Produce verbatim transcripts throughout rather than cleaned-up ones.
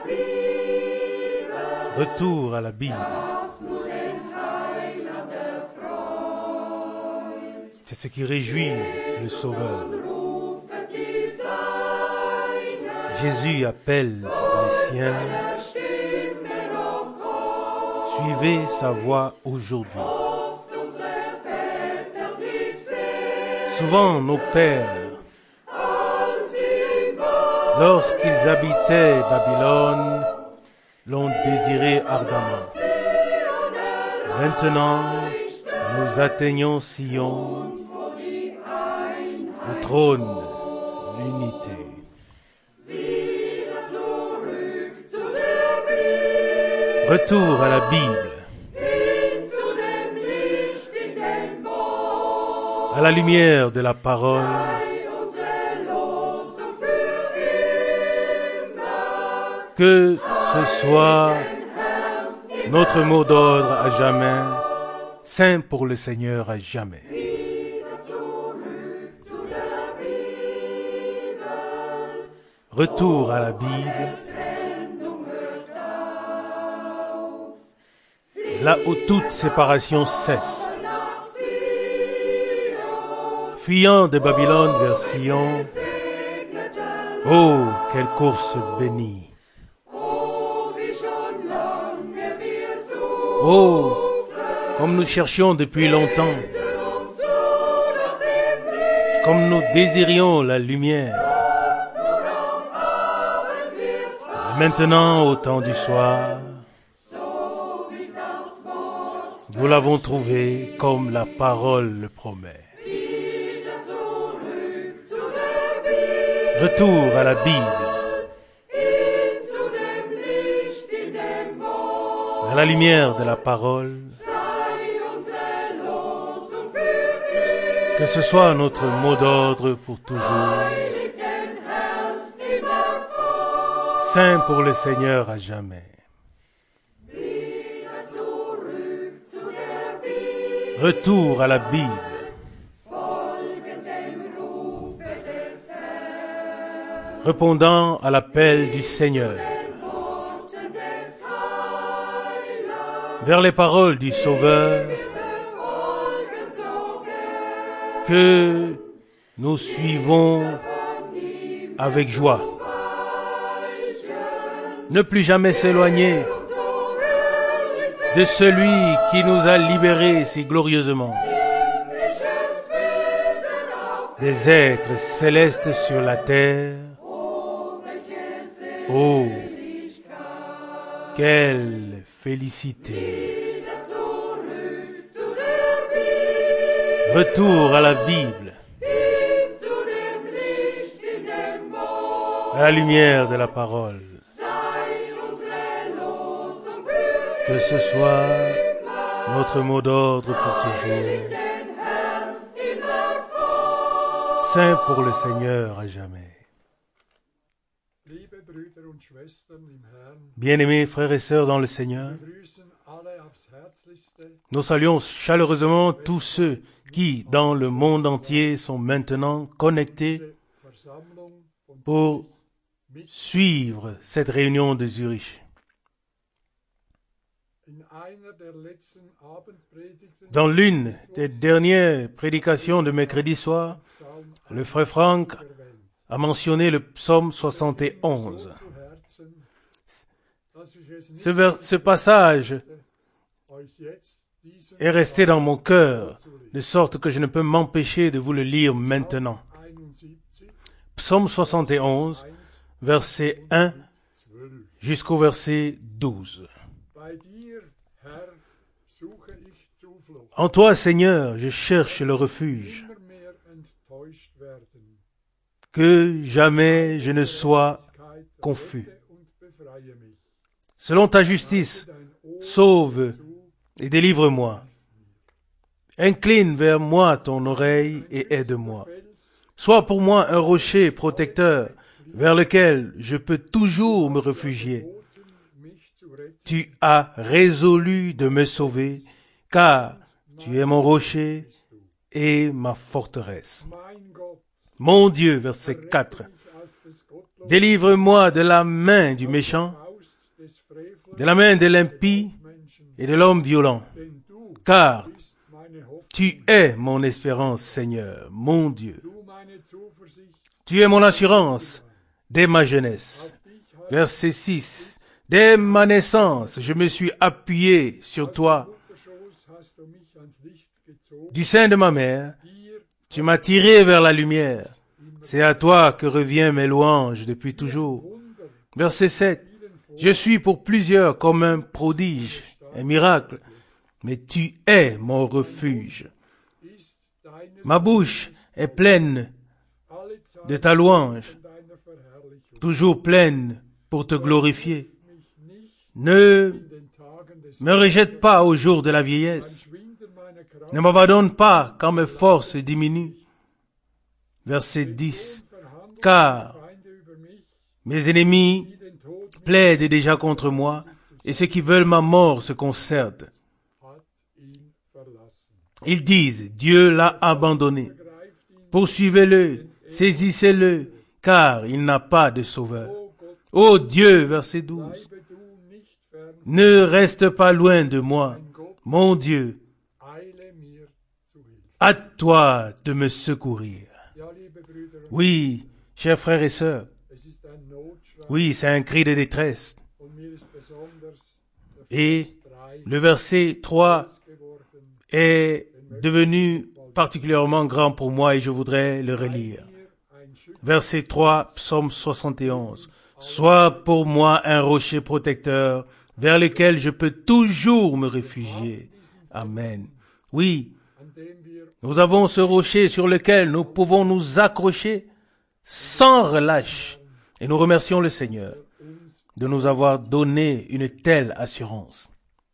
Retour à la Bible. C'est ce qui réjouit le Sauveur. Jésus appelle les siens. Suivez sa voix aujourd'hui. Souvent, nos pères, lorsqu'ils habitaient Babylone, l'ont désiré ardemment. Maintenant, nous atteignons Sion, au trône, l'unité. Retour à la Bible. À la lumière de la parole. Que ce soit notre mot d'ordre à jamais, saint pour le Seigneur à jamais. Retour à la Bible, là où toute séparation cesse. Fuyant de Babylone vers Sion, oh, quelle course bénie! Oh, comme nous cherchions depuis longtemps, comme nous désirions la lumière. Et maintenant, au temps du soir, nous l'avons trouvé comme la parole le promet. Retour à la Bible. À la lumière de la parole, que ce soit notre mot d'ordre pour toujours, saint pour le Seigneur à jamais. Retour à la Bible. Répondant à l'appel du Seigneur. Vers les paroles du Sauveur, que nous suivons avec joie. Ne plus jamais s'éloigner de celui qui nous a libérés si glorieusement. Des êtres célestes sur la terre. Oh, quelle félicité! Retour à la Bible, à la lumière de la parole. Que ce soit notre mot d'ordre pour toujours. Saint pour le Seigneur à jamais. Bien-aimés frères et sœurs dans le Seigneur, nous saluons chaleureusement tous ceux qui, dans le monde entier, sont maintenant connectés pour suivre cette réunion de Zurich. Dans l'une des dernières prédications de mercredi soir, le frère Franck a mentionné le psaume soixante et onze. Ce, vers, ce passage est resté dans mon cœur, de sorte que je ne peux m'empêcher de vous le lire maintenant. Psaume soixante et onze, verset un jusqu'au verset douze. En toi, Seigneur, je cherche le refuge. Que jamais je ne sois confus. Selon ta justice, sauve et délivre-moi. Incline vers moi ton oreille et aide-moi. Sois pour moi un rocher protecteur vers lequel je peux toujours me réfugier. Tu as résolu de me sauver, car tu es mon rocher et ma forteresse. Mon Dieu, verset quatre. Délivre-moi de la main du méchant de la main de l'impie et de l'homme violent. Car tu es mon espérance, Seigneur, mon Dieu. Tu es mon assurance dès ma jeunesse. Verset six. Dès ma naissance, je me suis appuyé sur toi. Du sein de ma mère, tu m'as tiré vers la lumière. C'est à toi que revient mes louanges depuis toujours. Verset sept. Je suis pour plusieurs comme un prodige, un miracle, mais tu es mon refuge. Ma bouche est pleine de ta louange, toujours pleine pour te glorifier. Ne me rejette pas au jour de la vieillesse. Ne m'abandonne pas quand mes forces diminuent. Verset dix. Car mes ennemis plaident déjà contre moi, et ceux qui veulent ma mort se concertent. Ils disent, Dieu l'a abandonné. Poursuivez-le, saisissez-le, car il n'a pas de sauveur. Ô Dieu, verset douze, ne reste pas loin de moi, mon Dieu. À toi de me secourir. Oui, chers frères et sœurs, oui, c'est un cri de détresse. Et le verset trois est devenu particulièrement grand pour moi et je voudrais le relire. Verset trois, psaume soixante et onze. Sois pour moi un rocher protecteur vers lequel je peux toujours me réfugier. Amen. Oui, nous avons ce rocher sur lequel nous pouvons nous accrocher sans relâche. Et nous remercions le Seigneur de nous avoir donné une telle assurance.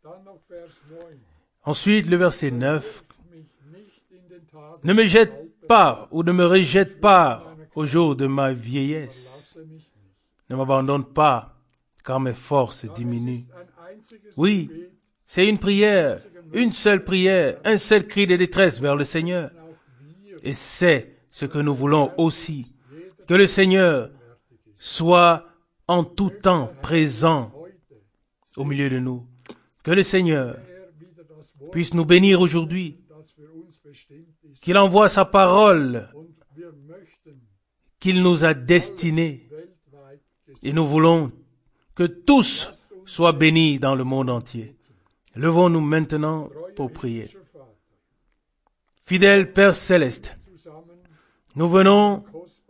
Ensuite, le verset neuf. Ne me jette pas ou ne me rejette pas au jour de ma vieillesse. Ne m'abandonne pas quand mes forces diminuent. Oui, c'est une prière, une seule prière, un seul cri de détresse vers le Seigneur. Et c'est ce que nous voulons aussi, que le Seigneur soit en tout temps présent au milieu de nous. Que le Seigneur puisse nous bénir aujourd'hui, qu'il envoie sa parole, qu'il nous a destinés. Et nous voulons que tous soient bénis dans le monde entier. Levons-nous maintenant pour prier. Fidèle Père Céleste, nous venons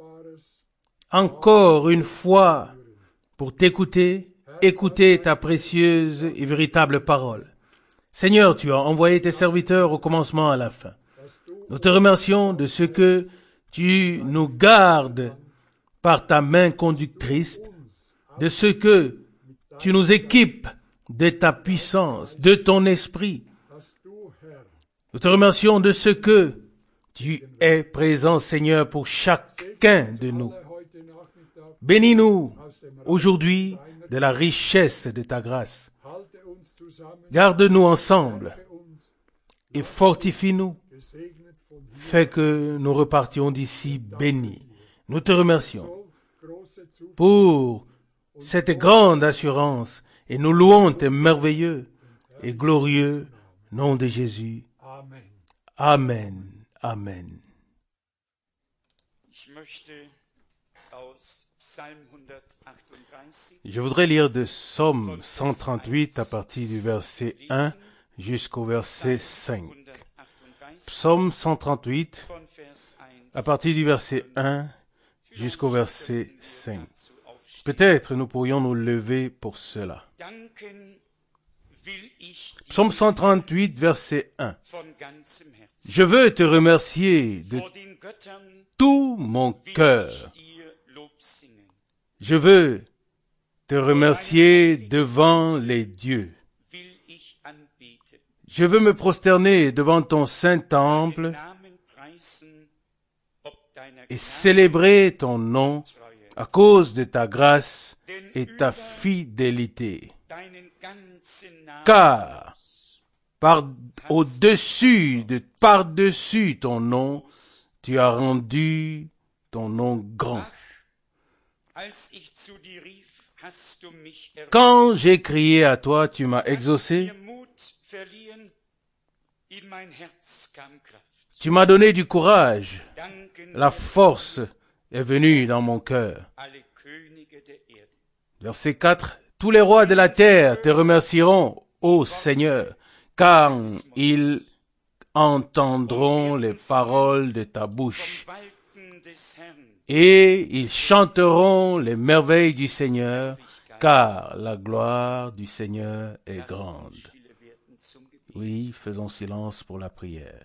encore une fois pour t'écouter, écouter ta précieuse et véritable parole. Seigneur, tu as envoyé tes serviteurs au commencement à la fin. Nous te remercions de ce que tu nous gardes par ta main conductrice, de ce que tu nous équipes de ta puissance, de ton esprit. Nous te remercions de ce que tu es présent, Seigneur, pour chacun de nous. Bénis-nous aujourd'hui de la richesse de ta grâce. Garde-nous ensemble et fortifie-nous. Fais que nous repartions d'ici bénis. Nous te remercions pour cette grande assurance et nous louons tes merveilleux et glorieux nom de Jésus. Amen. Amen. Je voudrais lire de Psaume cent trente-huit à partir du verset un jusqu'au verset cinq. Psaume cent trente-huit à partir du verset un jusqu'au verset cinq. Peut-être nous pourrions nous lever pour cela. Psaume cent trente-huit, verset un. Je veux te remercier de tout mon cœur. Je veux te remercier devant les dieux. Je veux me prosterner devant ton saint temple et célébrer ton nom à cause de ta grâce et ta fidélité. Car par au-dessus de par-dessus ton nom, tu as rendu ton nom grand. Quand j'ai crié à toi, tu m'as exaucé. Tu m'as donné du courage. La force est venue dans mon cœur. Verset quatre. Tous les rois de la terre te remercieront, ô Seigneur, car ils entendront les paroles de ta bouche. Et ils chanteront les merveilles du Seigneur, car la gloire du Seigneur est grande. Oui, faisons silence pour la prière.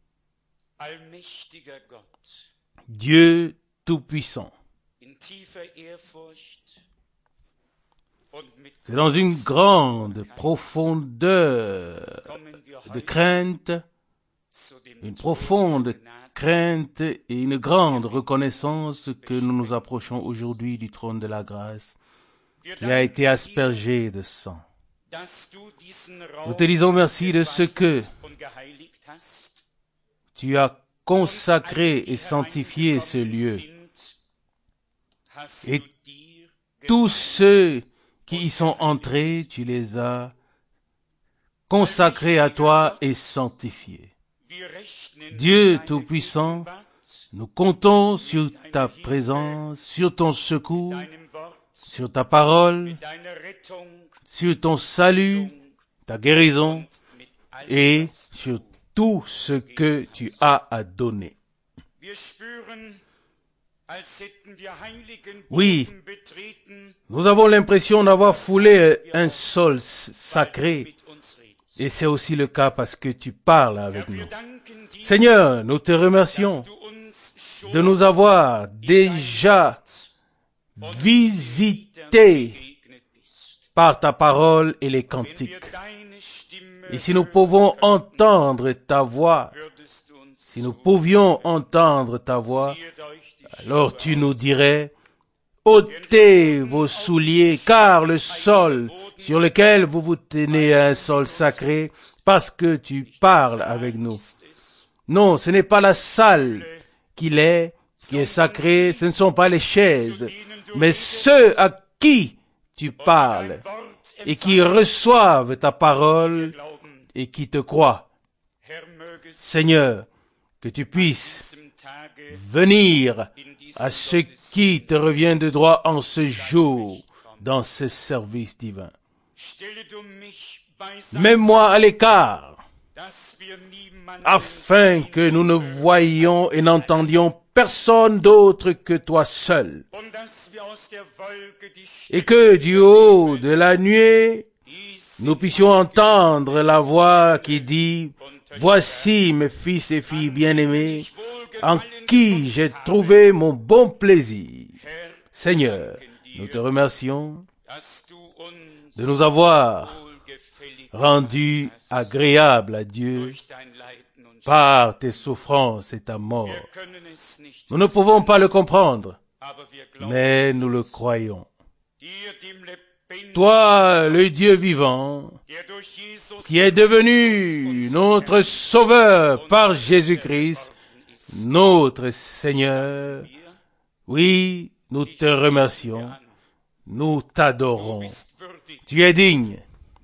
Dieu Tout-Puissant, c'est dans une grande profondeur de crainte, une profonde crainte et une grande reconnaissance que nous nous approchons aujourd'hui du trône de la grâce qui a été aspergé de sang. Nous te disons merci de ce que tu as consacré et sanctifié ce lieu. Et tous ceux qui y sont entrés, tu les as consacrés à toi et sanctifiés. Dieu Tout-Puissant, nous comptons sur ta présence, sur ton secours, sur ta parole, sur ton salut, ta guérison et sur tout ce que tu as à donner. Oui, nous avons l'impression d'avoir foulé un sol sacré, et c'est aussi le cas parce que tu parles avec nous. Seigneur, nous te remercions de nous avoir déjà visités par ta parole et les cantiques. Et si nous pouvons entendre ta voix, si nous pouvions entendre ta voix, alors tu nous dirais, ôtez vos souliers, car le sol sur lequel vous vous tenez est un sol sacré, parce que tu parles avec nous. Non, ce n'est pas la salle qu'il est, qui est sacrée, ce ne sont pas les chaises, mais ceux à qui tu parles et qui reçoivent ta parole et qui te croient. Seigneur, que tu puisses venir à ce qui te revient de droit en ce jour, dans ce service divin. Mets-moi à l'écart, afin que nous ne voyions et n'entendions personne d'autre que toi seul, et que du haut de la nuée, nous puissions entendre la voix qui dit, « Voici mes fils et filles bien-aimés, en qui j'ai trouvé mon bon plaisir. » Seigneur, nous te remercions de nous avoir rendus agréables à Dieu par tes souffrances et ta mort. Nous ne pouvons pas le comprendre, mais nous le croyons. Toi, le Dieu vivant, qui est devenu notre Sauveur par Jésus-Christ, notre Seigneur, oui, nous te remercions, nous t'adorons. Tu es digne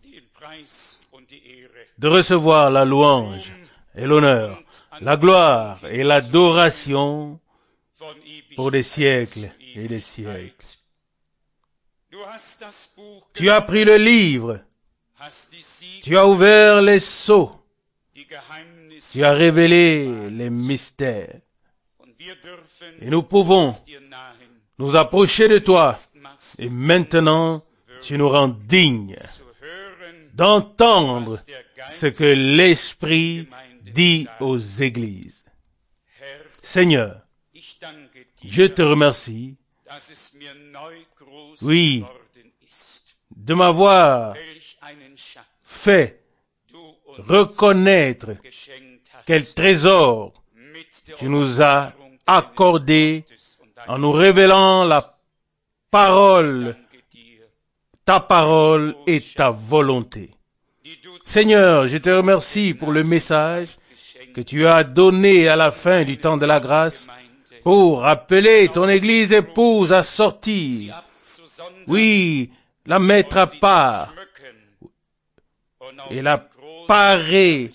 de recevoir la louange et l'honneur, la gloire et l'adoration pour des siècles et des siècles. Tu as pris le livre, tu as ouvert les sceaux, tu as révélé les mystères. Et nous pouvons nous approcher de toi. Et maintenant, tu nous rends dignes d'entendre ce que l'Esprit dit aux églises. Seigneur, je te remercie, oui, de m'avoir fait reconnaître quel trésor tu nous as accordé en nous révélant la parole, ta parole et ta volonté. Seigneur, je te remercie pour le message que tu as donné à la fin du temps de la grâce pour appeler ton Église épouse à sortir. Oui, la mettre à part et la parer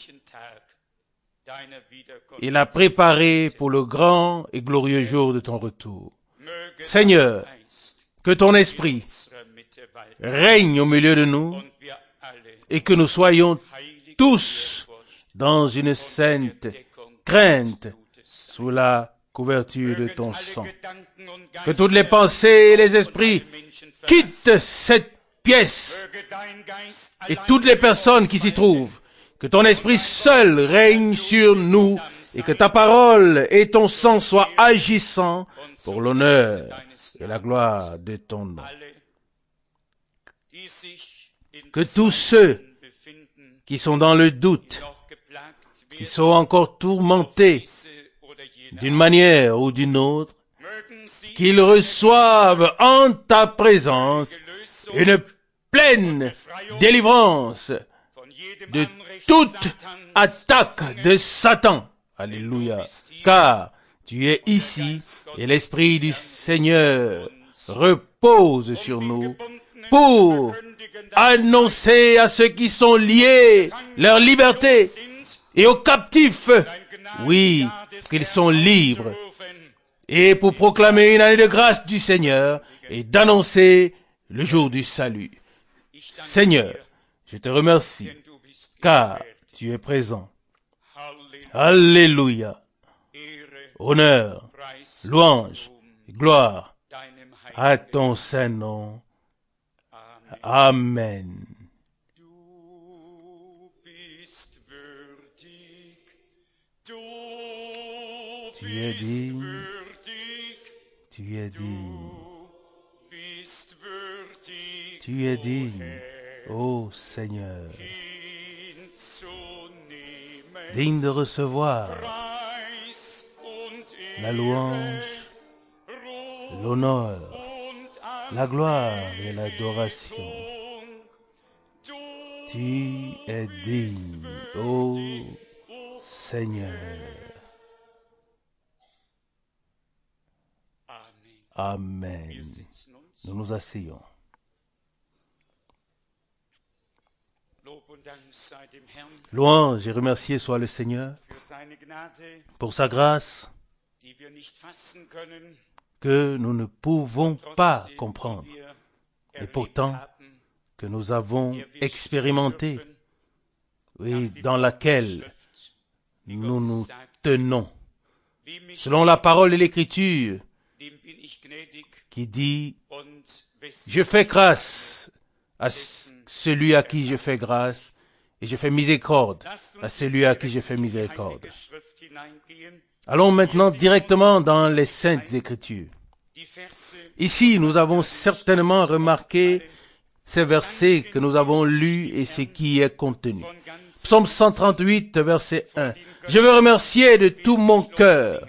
et la préparer pour le grand et glorieux jour de ton retour. Seigneur, que ton esprit règne au milieu de nous et que nous soyons tous dans une sainte crainte sous la couverture de ton sang. Que toutes les pensées et les esprits quittent cette pièce et toutes les personnes qui s'y trouvent. Que ton esprit seul règne sur nous et que ta parole et ton sang soient agissants pour l'honneur et la gloire de ton nom. Que tous ceux qui sont dans le doute, qui sont encore tourmentés d'une manière ou d'une autre, qu'ils reçoivent en ta présence une pleine délivrance de toute attaque de Satan. Alléluia. Car tu es ici et l'Esprit du Seigneur repose sur nous pour annoncer à ceux qui sont liés leur liberté et aux captifs, oui, qu'ils sont libres, et pour proclamer une année de grâce du Seigneur et d'annoncer le jour du salut. Seigneur, je te remercie, car tu es présent. Alléluia. Honneur, louange, gloire à ton saint nom. Amen. Tu es digne, tu es digne, tu es digne, ô Seigneur, digne de recevoir la louange, l'honneur, la gloire et l'adoration. Tu es digne, ô Seigneur. Amen. Nous nous asseyons. Louange et remercié soit le Seigneur pour sa grâce que nous ne pouvons pas comprendre et pourtant que nous avons expérimenté, oui, dans laquelle nous nous tenons. Selon la parole de l'Écriture, qui dit, je fais grâce à celui à qui je fais grâce, et je fais miséricorde à celui à qui je fais miséricorde. Allons maintenant directement dans les Saintes Écritures. Ici, nous avons certainement remarqué ces versets que nous avons lus et ce qui est contenu. Psaume cent trente-huit, verset un. Je veux remercier de tout mon cœur.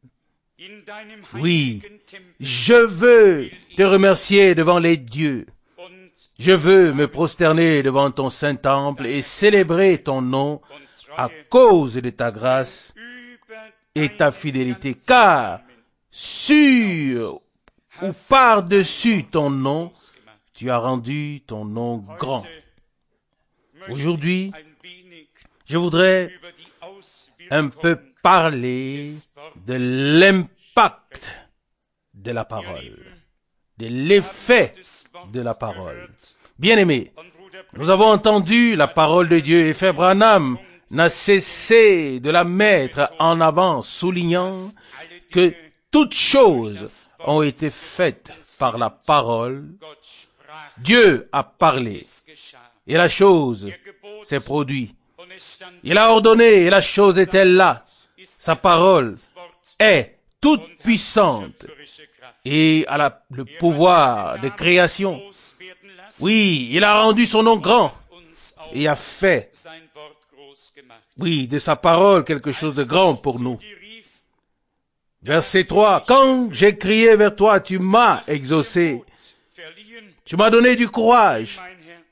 Oui, je veux te remercier devant les dieux. Je veux me prosterner devant ton saint temple et célébrer ton nom à cause de ta grâce et ta fidélité, car sur ou par-dessus ton nom, tu as rendu ton nom grand. Aujourd'hui, je voudrais un peu parler de l'impact de la parole, de l'effet de la parole. Bien-aimés, nous avons entendu la parole de Dieu et Frère Branham n'a cessé de la mettre en avant, soulignant que toutes choses ont été faites par la parole. Dieu a parlé et la chose s'est produite. Il a ordonné et la chose était là. Sa parole est toute puissante et a la, le pouvoir de création. Oui, il a rendu son nom grand et a fait, oui, de sa parole quelque chose de grand pour nous. Verset trois. Quand j'ai crié vers toi, tu m'as exaucé. Tu m'as donné du courage.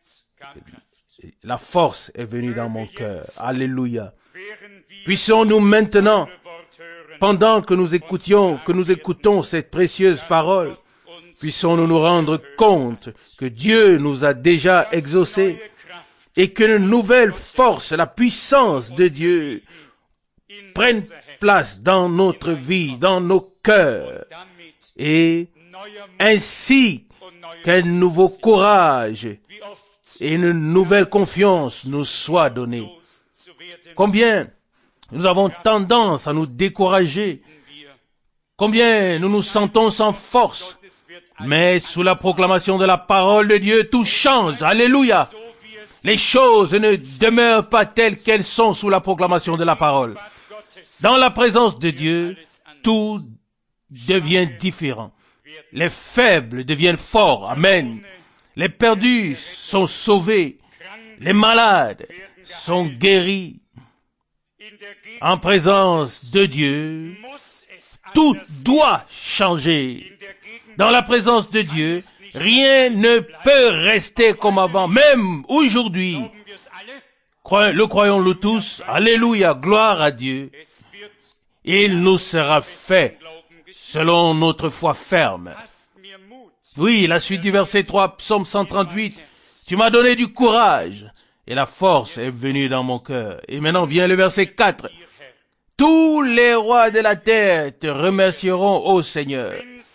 La force est venue dans mon cœur. Alléluia. Puissons-nous maintenant pendant que nous écoutions, que nous écoutons cette précieuse parole, puissons-nous nous rendre compte que Dieu nous a déjà exaucés et que une nouvelle force, la puissance de Dieu, prenne place dans notre vie, dans nos cœurs, et ainsi qu'un nouveau courage et une nouvelle confiance nous soit donnée. Combien nous avons tendance à nous décourager, combien nous nous sentons sans force, mais sous la proclamation de la parole de Dieu, tout change. Alléluia! Les choses ne demeurent pas telles qu'elles sont sous la proclamation de la parole. Dans la présence de Dieu, tout devient différent. Les faibles deviennent forts. Amen. Les perdus sont sauvés. Les malades sont guéris. En présence de Dieu, tout doit changer. Dans la présence de Dieu, rien ne peut rester comme avant, même aujourd'hui. Le croyons-le tous. Alléluia, gloire à Dieu. Il nous sera fait selon notre foi ferme. Oui, la suite du verset trois, psaume cent trente-huit. Tu m'as donné du courage et la force est venue dans mon cœur. Et maintenant vient le verset quatre. Tous les rois de la terre te remercieront, ô Seigneur,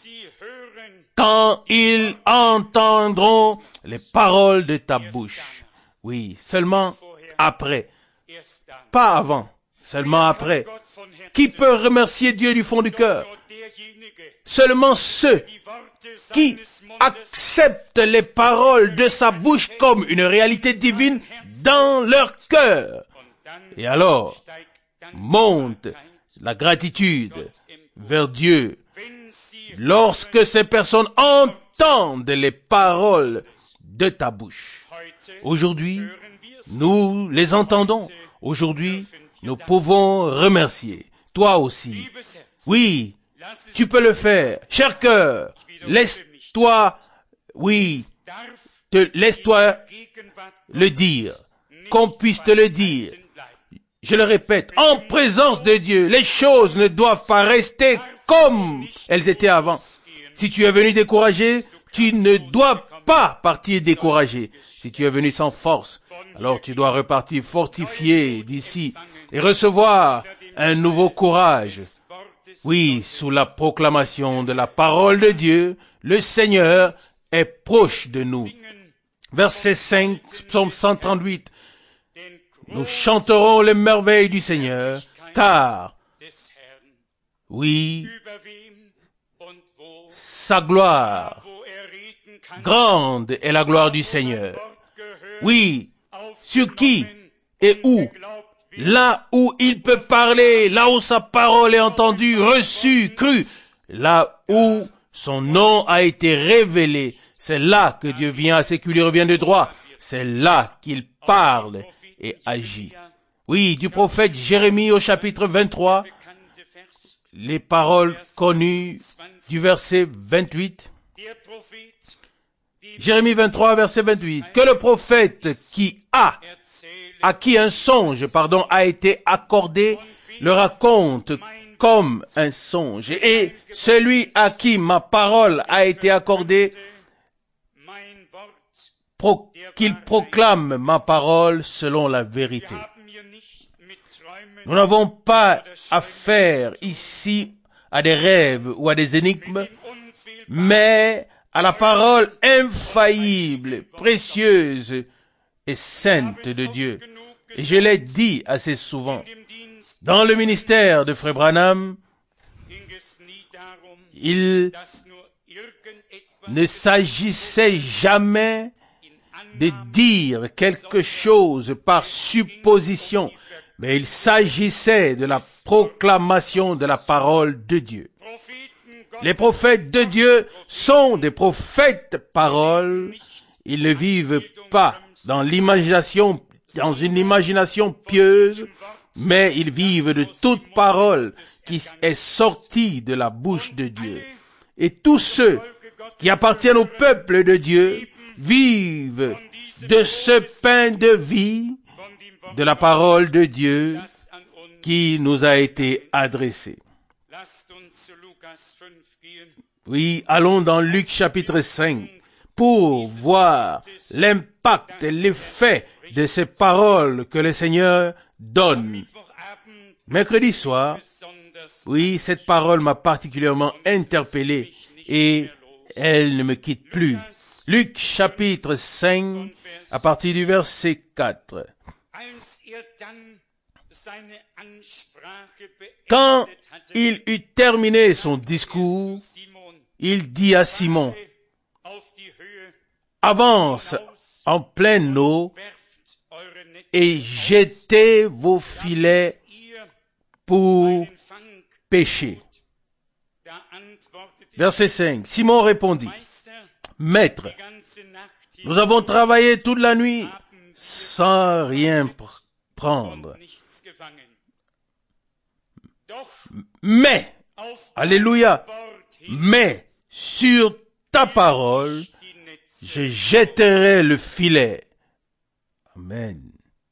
quand ils entendront les paroles de ta bouche. Oui, seulement après. Pas avant, seulement après. Qui peut remercier Dieu du fond du cœur? Seulement ceux qui acceptent les paroles de sa bouche comme une réalité divine dans leur cœur. Et alors, monte la gratitude vers Dieu. Lorsque ces personnes entendent les paroles de ta bouche. Aujourd'hui, nous les entendons. Aujourd'hui, nous pouvons remercier. Toi aussi. Oui, tu peux le faire. Cher cœur, laisse-toi, oui, te, laisse-toi le dire. Qu'on puisse te le dire. Je le répète, en présence de Dieu, les choses ne doivent pas rester comme elles étaient avant. Si tu es venu découragé, tu ne dois pas partir découragé. Si tu es venu sans force, alors tu dois repartir fortifié d'ici et recevoir un nouveau courage. Oui, sous la proclamation de la parole de Dieu, le Seigneur est proche de nous. Verset cinq, psaume cent trente-huit. Nous chanterons les merveilles du Seigneur, car, oui, sa gloire, grande est la gloire du Seigneur. Oui, sur qui et où? Là où il peut parler, là où sa parole est entendue, reçue, crue, là où son nom a été révélé, c'est là que Dieu vient à ce qui lui revient de droit. C'est là qu'il parle et agit. Oui, du prophète Jérémie au chapitre vingt-trois, les paroles connues du verset vingt-huit. Jérémie vingt-trois, verset vingt-huit. Que le prophète qui a, à qui un songe, pardon, a été accordé, le raconte comme un songe. Et celui à qui ma parole a été accordée, pro, qu'il proclame ma parole selon la vérité. Nous n'avons pas affaire ici à des rêves ou à des énigmes, mais à la parole infaillible, précieuse et sainte de Dieu. Et je l'ai dit assez souvent. Dans le ministère de Frère Branham, il ne s'agissait jamais de dire quelque chose par supposition, mais il s'agissait de la proclamation de la parole de Dieu. Les prophètes de Dieu sont des prophètes paroles. Ils ne vivent pas dans l'imagination, dans une imagination pieuse, mais ils vivent de toute parole qui est sortie de la bouche de Dieu. Et tous ceux qui appartiennent au peuple de Dieu vivent de ce pain de vie, de la parole de Dieu qui nous a été adressée. Oui, allons dans Luc chapitre cinq pour voir l'impact et l'effet de ces paroles que le Seigneur donne. Mercredi soir, oui, cette parole m'a particulièrement interpellé et elle ne me quitte plus. Luc chapitre cinq, à partir du verset quatre. Quand il eut terminé son discours, il dit à Simon, « Avance en pleine eau et jetez vos filets pour pêcher. » Verset cinq. Simon répondit, « Maître, nous avons travaillé toute la nuit sans rien pr- prendre. Mais, alléluia, mais sur ta parole, je jetterai le filet. » Amen.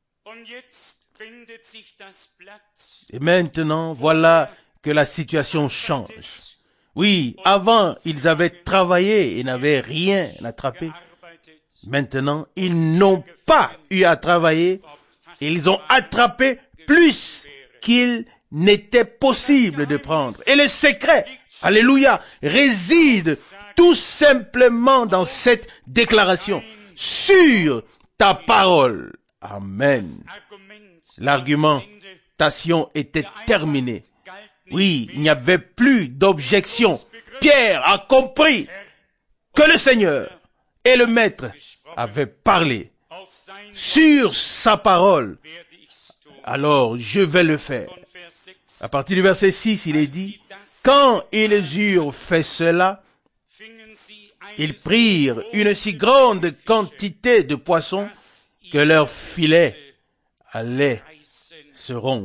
Et maintenant, voilà que la situation change. Oui, avant, ils avaient travaillé et n'avaient rien attrapé. Maintenant, ils n'ont pas eu à travailler. Ils ont attrapé plus qu'il n'était possible de prendre. Et le secret, alléluia, réside tout simplement dans cette déclaration. Sur ta parole. Amen. L'argumentation était terminée. Oui, il n'y avait plus d'objection. Pierre a compris que le Seigneur et le Maître avaient parlé. Sur sa parole, alors je vais le faire. À partir du verset six, il est dit, « Quand ils eurent fait cela, ils prirent une si grande quantité de poissons que leur filet allait se rompre. »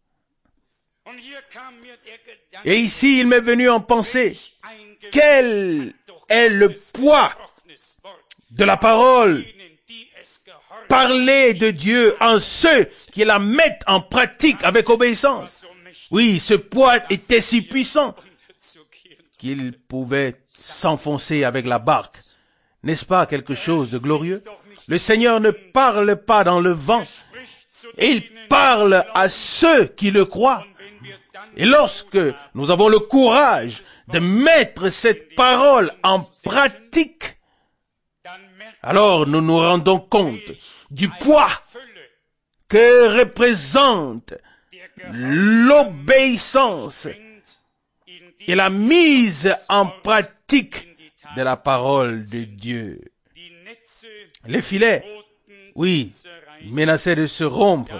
Et ici, il m'est venu en pensée, quel est le poids de la parole parler de Dieu en ceux qui la mettent en pratique avec obéissance. Oui, ce poids était si puissant qu'il pouvait s'enfoncer avec la barque. N'est-ce pas quelque chose de glorieux? Le Seigneur ne parle pas dans le vent. Il parle à ceux qui le croient. Et lorsque nous avons le courage de mettre cette parole en pratique, alors nous nous rendons compte du poids que représente l'obéissance et la mise en pratique de la parole de Dieu. Les filets, oui, menaçaient de se rompre.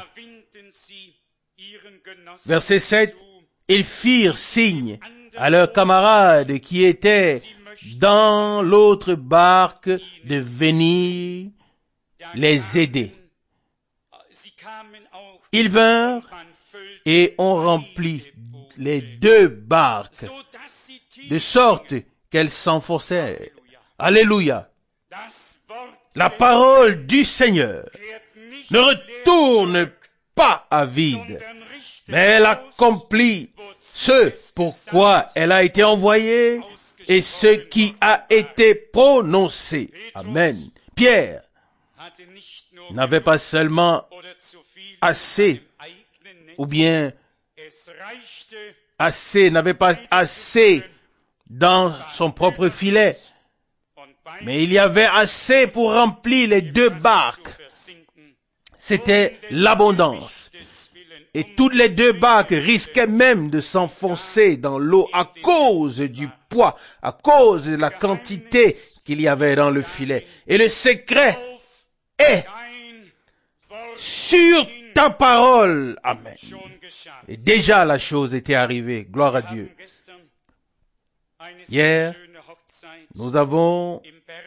Verset sept, ils firent signe à leurs camarades qui étaient dans l'autre barque de venir les aider. Ils vinrent et ont rempli les deux barques de sorte qu'elles s'enfoncèrent. Alléluia. La parole du Seigneur ne retourne pas à vide, mais elle accomplit ce pourquoi elle a été envoyée et ce qui a été prononcé. Amen. Pierre n'avait pas seulement assez, ou bien assez, n'avait pas assez dans son propre filet, mais il y avait assez pour remplir les deux barques. C'était l'abondance. Et toutes les deux barques risquaient même de s'enfoncer dans l'eau à cause du poids, à cause de la quantité qu'il y avait dans le filet. Et le secret est sur ta parole. Amen. Et déjà la chose était arrivée. Gloire à Dieu. Hier, nous avons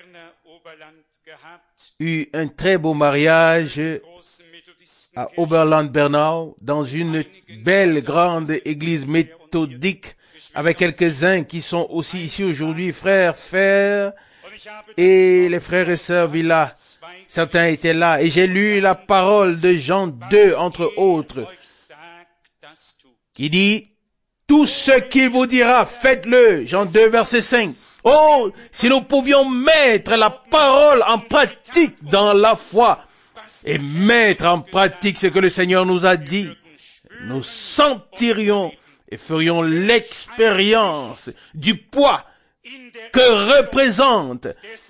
eu un très beau mariage à Oberland-Bernau, dans une belle grande église méthodique, avec quelques-uns qui sont aussi ici aujourd'hui, frères, frères, et les frères et sœurs Villa. Certains étaient là, et j'ai lu la parole de Jean deux, entre autres, qui dit, Tout ce qu'il vous dira, faites-le. Jean deux, verset cinq. Oh, si nous pouvions mettre la parole en pratique dans la foi et mettre en pratique ce que le Seigneur nous a dit, nous sentirions et ferions l'expérience du poids que représente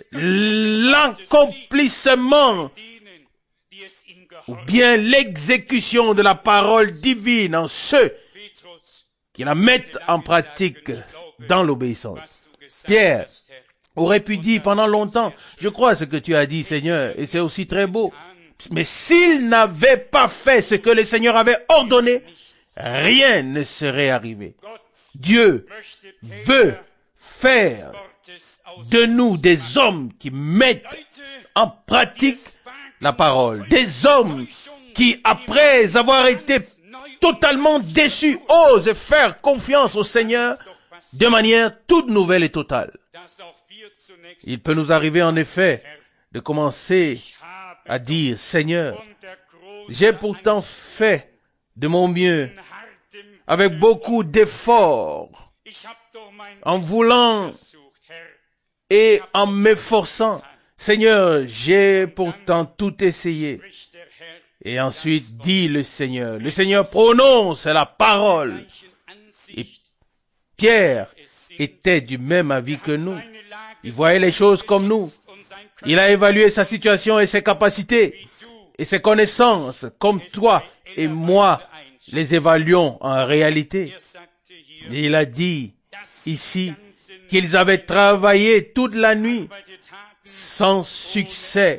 l'accomplissement ou bien l'exécution de la parole divine en ceux qui la mettent en pratique dans l'obéissance. Pierre aurait pu dire pendant longtemps, je crois ce que tu as dit, Seigneur, et c'est aussi très beau. Mais s'il n'avait pas fait ce que le Seigneur avait ordonné, rien ne serait arrivé. Dieu veut faire de nous des hommes qui mettent en pratique la parole. Des hommes qui, après avoir été totalement déçus, osent faire confiance au Seigneur de manière toute nouvelle et totale. Il peut nous arriver en effet de commencer à dire, Seigneur, j'ai pourtant fait de mon mieux, avec beaucoup d'efforts, en voulant et en m'efforçant. Seigneur, j'ai pourtant tout essayé. Et ensuite dit le Seigneur. Le Seigneur prononce la parole. Et Pierre était du même avis que nous. Il voyait les choses comme nous. Il a évalué sa situation et ses capacités et ses connaissances comme toi et moi les évaluons en réalité. Et il a dit ici qu'ils avaient travaillé toute la nuit sans succès.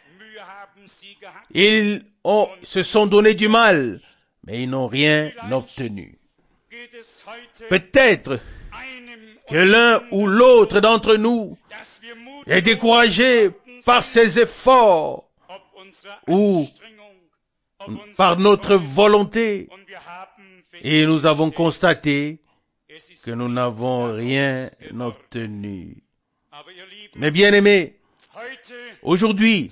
Ils ont, se sont donné du mal, mais ils n'ont rien obtenu. Peut-être que l'un ou l'autre d'entre nous est découragé par ses efforts ou par notre volonté et nous avons constaté que nous n'avons rien obtenu. Mais bien aimés, aujourd'hui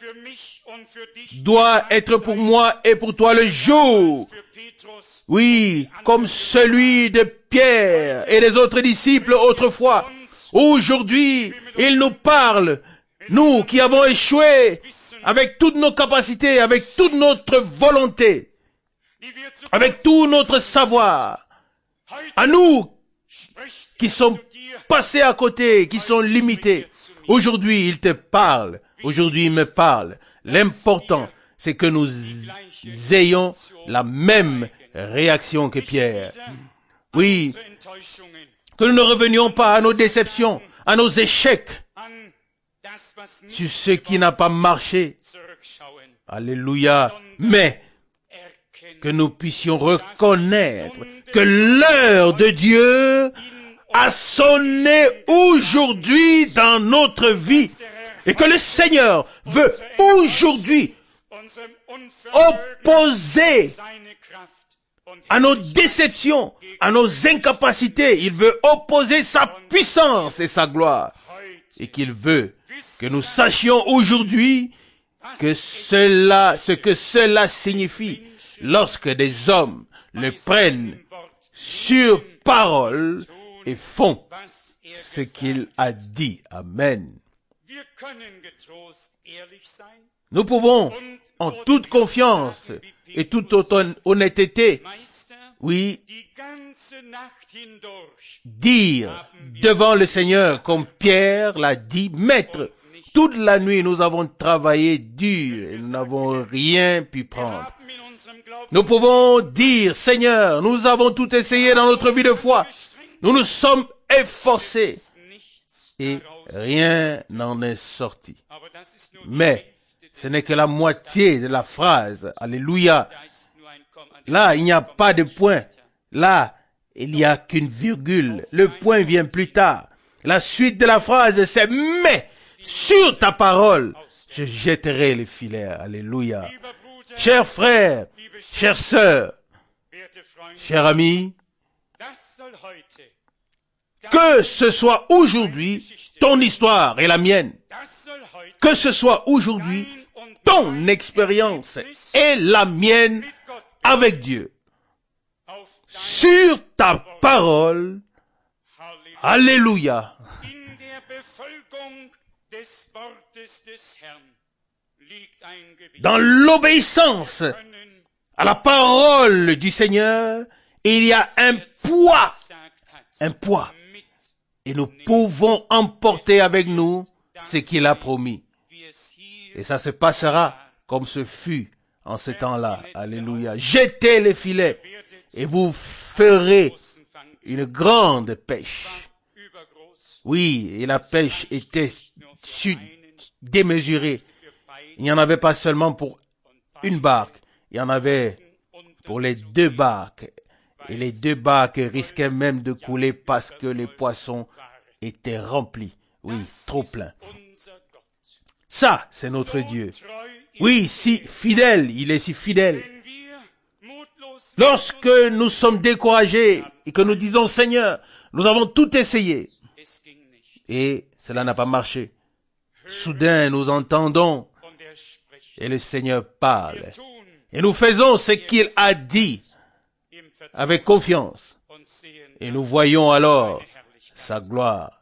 doit être pour moi et pour toi le jour, oui, comme celui de Pierre et des autres disciples autrefois. Aujourd'hui, il nous parle, nous qui avons échoué avec toutes nos capacités, avec toute notre volonté, avec tout notre savoir, à nous qui sommes passés à côté, qui sont limités. Aujourd'hui, il te parle. Aujourd'hui, il me parle. L'important, c'est que nous ayons la même réaction que Pierre. Oui, que nous ne revenions pas à nos déceptions, à nos échecs, sur ce qui n'a pas marché. Alléluia. Mais que nous puissions reconnaître que l'heure de Dieu a sonné aujourd'hui dans notre vie et que le Seigneur veut aujourd'hui opposer à nos déceptions, à nos incapacités. Il veut opposer sa puissance et sa gloire. Et qu'il veut que nous sachions aujourd'hui que cela, ce que cela signifie lorsque des hommes le prennent sur parole et font ce qu'il a dit. Amen. Nous pouvons, en toute confiance et toute honnêteté, oui, dire devant le Seigneur, comme Pierre l'a dit, Maître, toute la nuit nous avons travaillé dur et nous n'avons rien pu prendre. Nous pouvons dire, Seigneur, nous avons tout essayé dans notre vie de foi. Nous nous sommes efforcés et rien n'en est sorti. Mais ce n'est que la moitié de la phrase. Alléluia. Là, il n'y a pas de point. Là, il n'y a qu'une virgule. Le point vient plus tard. La suite de la phrase, c'est « Mais sur ta parole, je jetterai les filets. » Alléluia. Chers frères, chères sœurs, chers amis, que ce soit aujourd'hui ton histoire et la mienne, que ce soit aujourd'hui ton expérience et la mienne avec Dieu, sur ta parole. Alléluia. Dans l'obéissance à la parole du Seigneur, il y a un poids, un poids. Et nous pouvons emporter avec nous ce qu'il a promis. Et ça se passera comme ce fut en ce temps-là. Alléluia. Jetez les filets et vous ferez une grande pêche. Oui, et la pêche était démesurée. Il n'y en avait pas seulement pour une barque, il y en avait pour les deux barques. Et les deux barques risquaient même de couler parce que les poissons étaient remplis. Oui, trop pleins. Ça, c'est notre Dieu. Oui, si fidèle, il est si fidèle. Lorsque nous sommes découragés et que nous disons, Seigneur, nous avons tout essayé et cela n'a pas marché. Soudain, nous entendons et le Seigneur parle. Et nous faisons ce qu'il a dit avec confiance. Et nous voyons alors sa gloire.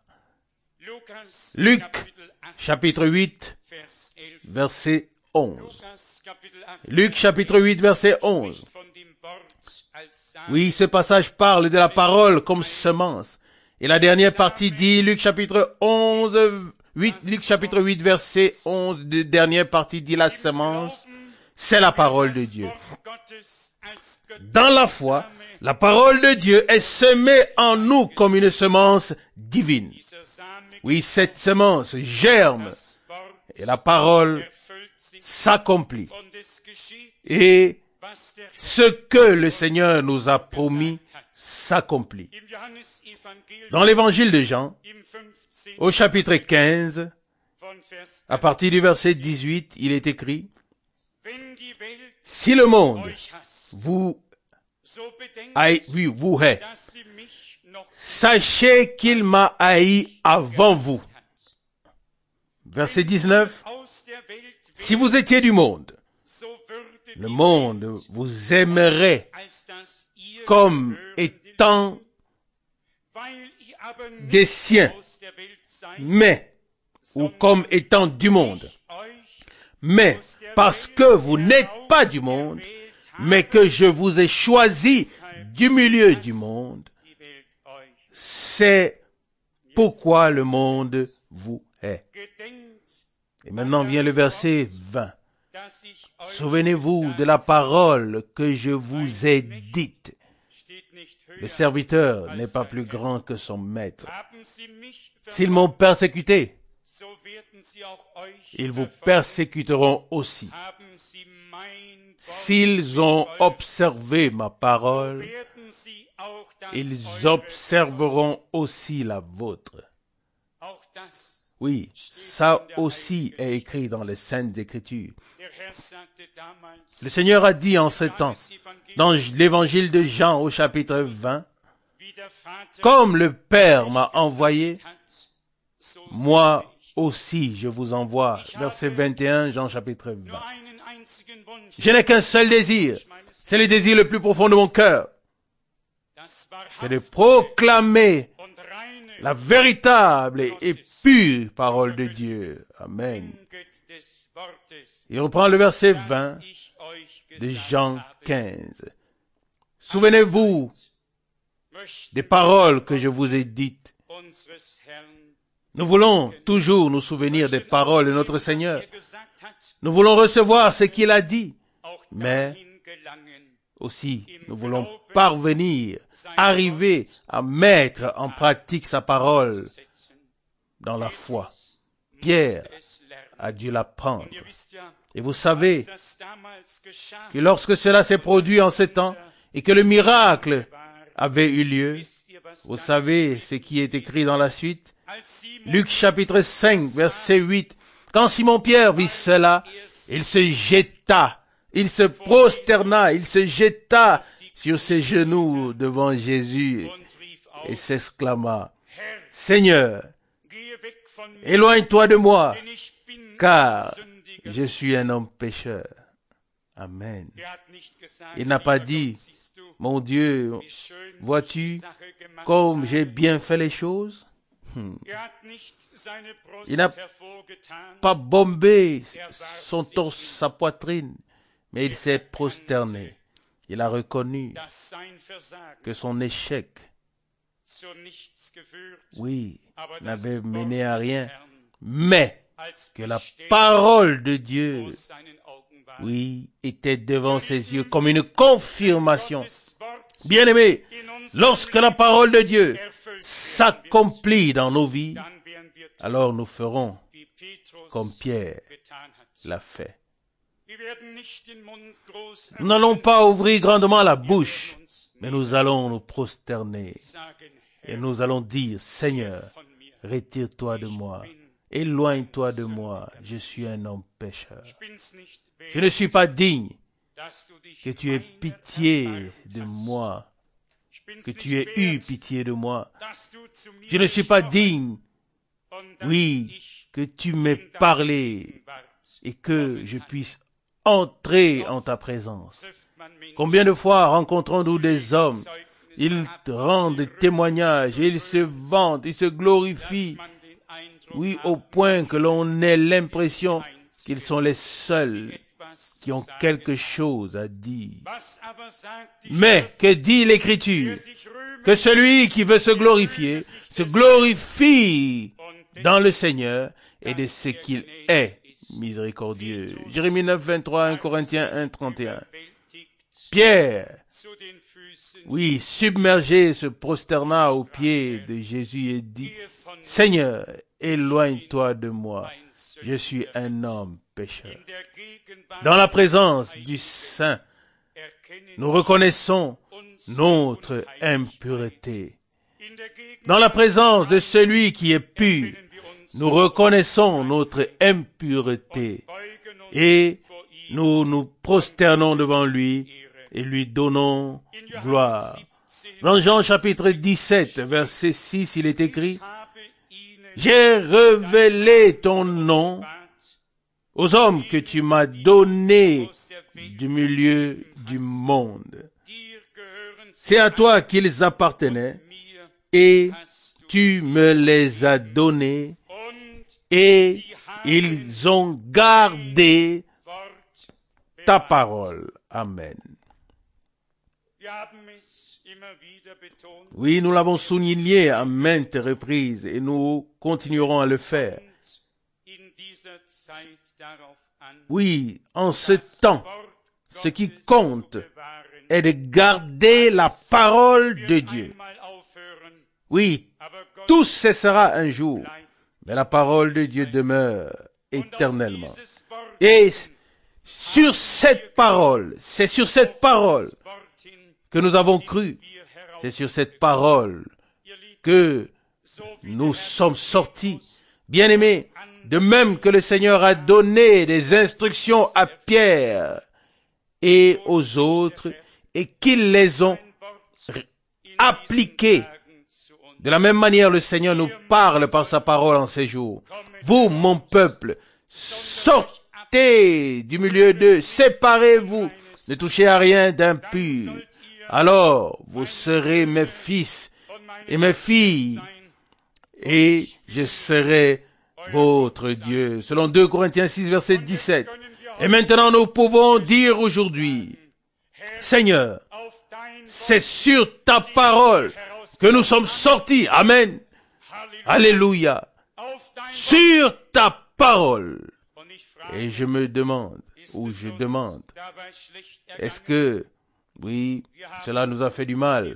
Luc, chapitre huit, verset onze. Luc, chapitre huit, verset onze. Oui, ce passage parle de la parole comme semence. Et la dernière partie dit, Luc, chapitre onze, huit, Luc, chapitre huit, verset onze, la dernière partie dit la semence, c'est la parole de Dieu. Dans la foi, la parole de Dieu est semée en nous comme une semence divine. Oui, cette semence germe et la parole s'accomplit. Et ce que le Seigneur nous a promis s'accomplit. Dans l'évangile de Jean, au chapitre quinze, à partir du verset dix-huit, il est écrit, « Si le monde vous haït, vous hait, sachez qu'il m'a haï avant vous. » Verset dix-neuf, « Si vous étiez du monde, le monde vous aimerait comme étant des siens, mais, ou comme étant du monde. Mais, parce que vous n'êtes pas du monde, mais que je vous ai choisi du milieu du monde, c'est pourquoi le monde vous hait. » Et maintenant vient le verset vingt. « Souvenez-vous de la parole que je vous ai dite. Le serviteur n'est pas plus grand que son maître. S'ils m'ont persécuté, ils vous persécuteront aussi. S'ils ont observé ma parole, ils observeront aussi la vôtre. » Oui, ça aussi est écrit dans les Saintes Écritures. Le Seigneur a dit en ce temps, dans l'évangile de Jean au chapitre vingt, « Comme le Père m'a envoyé, moi aussi je vous envoie. » Verset vingt et un, Jean chapitre vingt. Je n'ai qu'un seul désir, c'est le désir le plus profond de mon cœur. C'est de proclamer la véritable et pure parole de Dieu. Amen. Il reprend le verset vingt de Jean quinze. Souvenez-vous des paroles que je vous ai dites. Nous voulons toujours nous souvenir des paroles de notre Seigneur. Nous voulons recevoir ce qu'il a dit, mais aussi nous voulons parvenir, arriver à mettre en pratique sa parole dans la foi. Pierre a dû l'apprendre. Et vous savez que lorsque cela s'est produit en ce temps et que le miracle avait eu lieu, vous savez ce qui est écrit dans la suite. Luc chapitre cinq, verset huit. Quand Simon-Pierre vit cela, il se jeta, il se prosterna, il se jeta sur ses genoux devant Jésus et s'exclama, « Seigneur, éloigne-toi de moi, car je suis un homme pécheur. » Amen. Il n'a pas dit, Mon Dieu, vois-tu comme j'ai bien fait les choses? Hmm. Il n'a pas bombé son torse, sa poitrine, mais il s'est prosterné. Il a reconnu que son échec, oui, n'avait mené à rien, mais que la parole de Dieu, oui, était devant ses yeux comme une confirmation. Bien-aimés, lorsque la parole de Dieu s'accomplit dans nos vies, alors nous ferons comme Pierre l'a fait. Nous n'allons pas ouvrir grandement la bouche, mais nous allons nous prosterner et nous allons dire, Seigneur, retire-toi de moi, éloigne-toi de moi, je suis un homme pécheur. Je ne suis pas digne que tu aies pitié de moi, que tu aies eu pitié de moi. Je ne suis pas digne, oui, que tu m'aies parlé et que je puisse entrer en ta présence. Combien de fois rencontrons-nous des hommes, ils rendent des témoignages, et ils se vantent, ils se glorifient, oui, au point que l'on ait l'impression qu'ils sont les seuls qui ont quelque chose à dire. Mais que dit l'Écriture? Que celui qui veut se glorifier, se glorifie dans le Seigneur et de ce qu'il est miséricordieux. Jérémie neuf, vingt-trois, un Corinthiens un, trente et un. Pierre, oui, submergé, se prosterna aux pieds de Jésus et dit, Seigneur, éloigne-toi de moi, je suis un homme pécheur. Dans la présence du Saint, nous reconnaissons notre impureté. Dans la présence de celui qui est pur, nous reconnaissons notre impureté et nous nous prosternons devant lui et lui donnons gloire. Dans Jean chapitre dix-sept, verset six, il est écrit, « J'ai révélé ton nom aux hommes que tu m'as donnés du milieu du monde. C'est à toi qu'ils appartenaient et tu me les as donnés et ils ont gardé ta parole. » Amen. Oui, nous l'avons souligné à maintes reprises et nous continuerons à le faire. Oui, en ce temps, ce qui compte est de garder la parole de Dieu. Oui, tout cessera un jour, mais la parole de Dieu demeure éternellement. Et sur cette parole, c'est sur cette parole que nous avons cru, c'est sur cette parole que nous sommes sortis. Bien-aimés, de même que le Seigneur a donné des instructions à Pierre et aux autres, et qu'ils les ont appliquées, de la même manière le Seigneur nous parle par sa parole en ces jours. Vous, mon peuple, sortez du milieu d'eux, séparez-vous, ne touchez à rien d'impur. Alors vous serez mes fils et mes filles, et je serai votre Dieu. Selon deux Corinthiens six, verset dix-sept. Et maintenant nous pouvons dire aujourd'hui, Seigneur, c'est sur ta parole que nous sommes sortis. Amen. Alléluia. Sur ta parole. Et je me demande, ou je demande, est-ce que, oui, cela nous a fait du mal?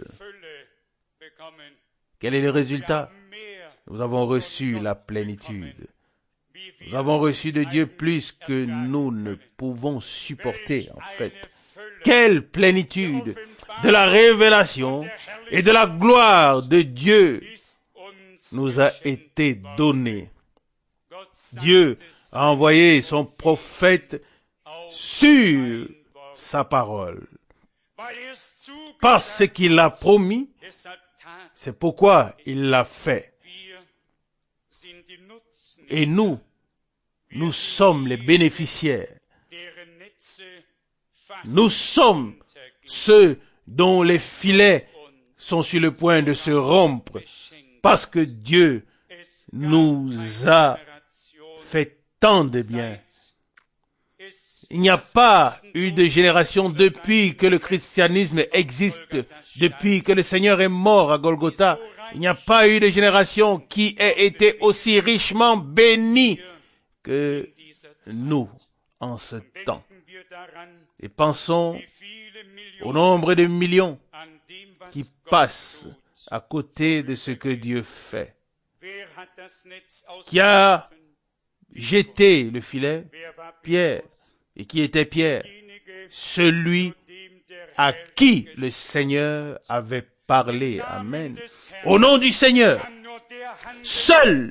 Quel est le résultat? Nous avons reçu la plénitude. Nous avons reçu de Dieu plus que nous ne pouvons supporter, en fait. Quelle plénitude de la révélation et de la gloire de Dieu nous a été donnée. Dieu a envoyé son prophète sur sa parole. Parce qu'il l'a promis, c'est pourquoi il l'a fait. Et nous, nous sommes les bénéficiaires. Nous sommes ceux dont les filets sont sur le point de se rompre, parce que Dieu nous a fait tant de bien. Il n'y a pas eu de génération depuis que le christianisme existe, depuis que le Seigneur est mort à Golgotha. Il n'y a pas eu de génération qui ait été aussi richement bénie que nous en ce temps. Et pensons au nombre de millions qui passent à côté de ce que Dieu fait. Qui a jeté le filet? Pierre. Et qui était Pierre? Celui à qui le Seigneur avait parlé. Amen. Au nom du Seigneur, seul,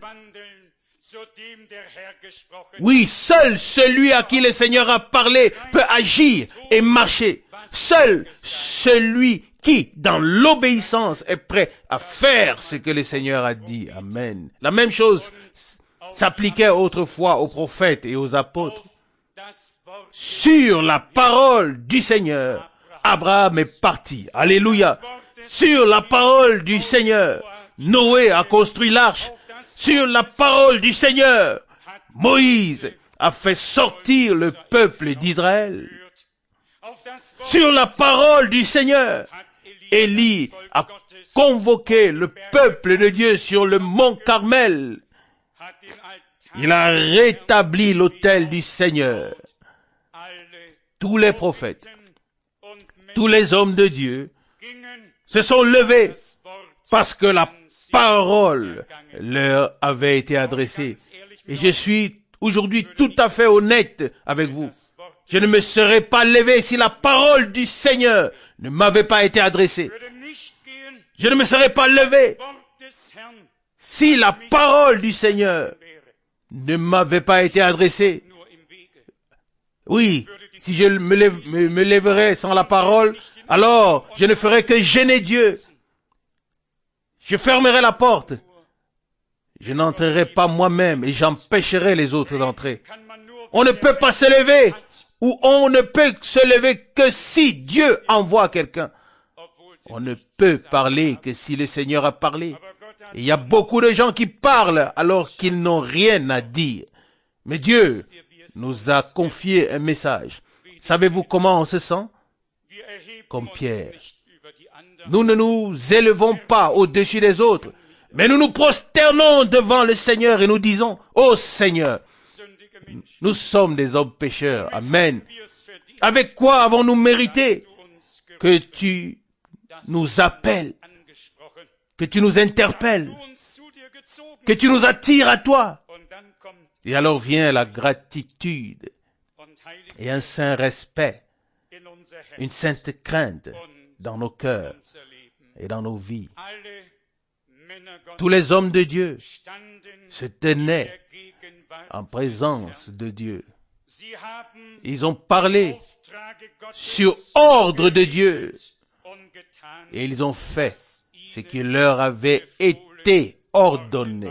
oui, seul celui à qui le Seigneur a parlé peut agir et marcher. Seul celui qui, dans l'obéissance, est prêt à faire ce que le Seigneur a dit. Amen. La même chose s'appliquait autrefois aux prophètes et aux apôtres. Sur la parole du Seigneur, Abraham est parti. Alléluia. Sur la parole du Seigneur, Noé a construit l'arche. Sur la parole du Seigneur, Moïse a fait sortir le peuple d'Israël. Sur la parole du Seigneur, Élie a convoqué le peuple de Dieu sur le mont Carmel. Il a rétabli l'autel du Seigneur. Tous les prophètes, tous les hommes de Dieu se sont levés parce que la parole leur avait été adressée. Et je suis aujourd'hui tout à fait honnête avec vous. Je ne me serais pas levé si la parole du Seigneur ne m'avait pas été adressée. Je ne me serais pas levé si la parole du Seigneur ne m'avait pas été adressée. Oui, si je me, lève, me, me lèverais sans la parole, alors je ne ferais que gêner Dieu. Je fermerai la porte. Je n'entrerai pas moi-même et j'empêcherai les autres d'entrer. On ne peut pas se lever ou on ne peut se lever que si Dieu envoie quelqu'un. On ne peut parler que si le Seigneur a parlé. Et il y a beaucoup de gens qui parlent alors qu'ils n'ont rien à dire. Mais Dieu nous a confié un message. Savez-vous comment on se sent? Comme Pierre. Nous ne nous élevons pas au-dessus des autres, mais nous nous prosternons devant le Seigneur et nous disons, « Ô Seigneur, nous sommes des hommes pécheurs. Amen. Avec quoi avons-nous mérité que tu nous appelles, que tu nous interpelles, que tu nous attires à toi? » Et alors vient la gratitude et un saint respect, une sainte crainte dans nos cœurs et dans nos vies. Tous les hommes de Dieu se tenaient en présence de Dieu. Ils ont parlé sur ordre de Dieu et ils ont fait ce qui leur avait été ordonné.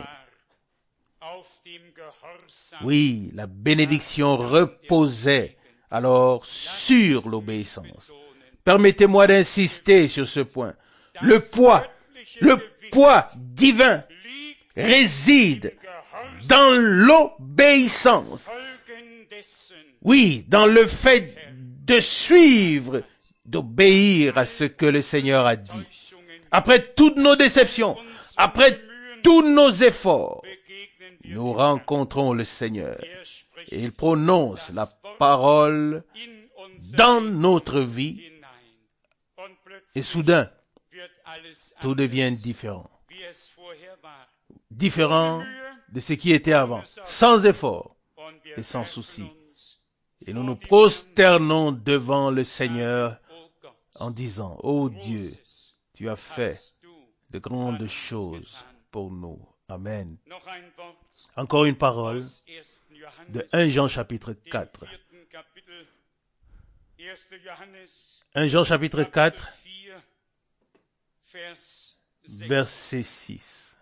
Oui, la bénédiction reposait alors sur l'obéissance. Permettez-moi d'insister sur ce point. Le poids, le poids divin réside dans l'obéissance. Oui, dans le fait de suivre, d'obéir à ce que le Seigneur a dit. Après toutes nos déceptions, après tous nos efforts, nous rencontrons le Seigneur et il prononce la parole dans notre vie et soudain, tout devient différent. Différent de ce qui était avant, sans effort et sans souci. Et nous nous prosternons devant le Seigneur en disant, « Ô Dieu, tu as fait de grandes choses pour nous. » Amen. Encore une parole de premier Jean chapitre quatre. premier Jean chapitre quatre, verset six.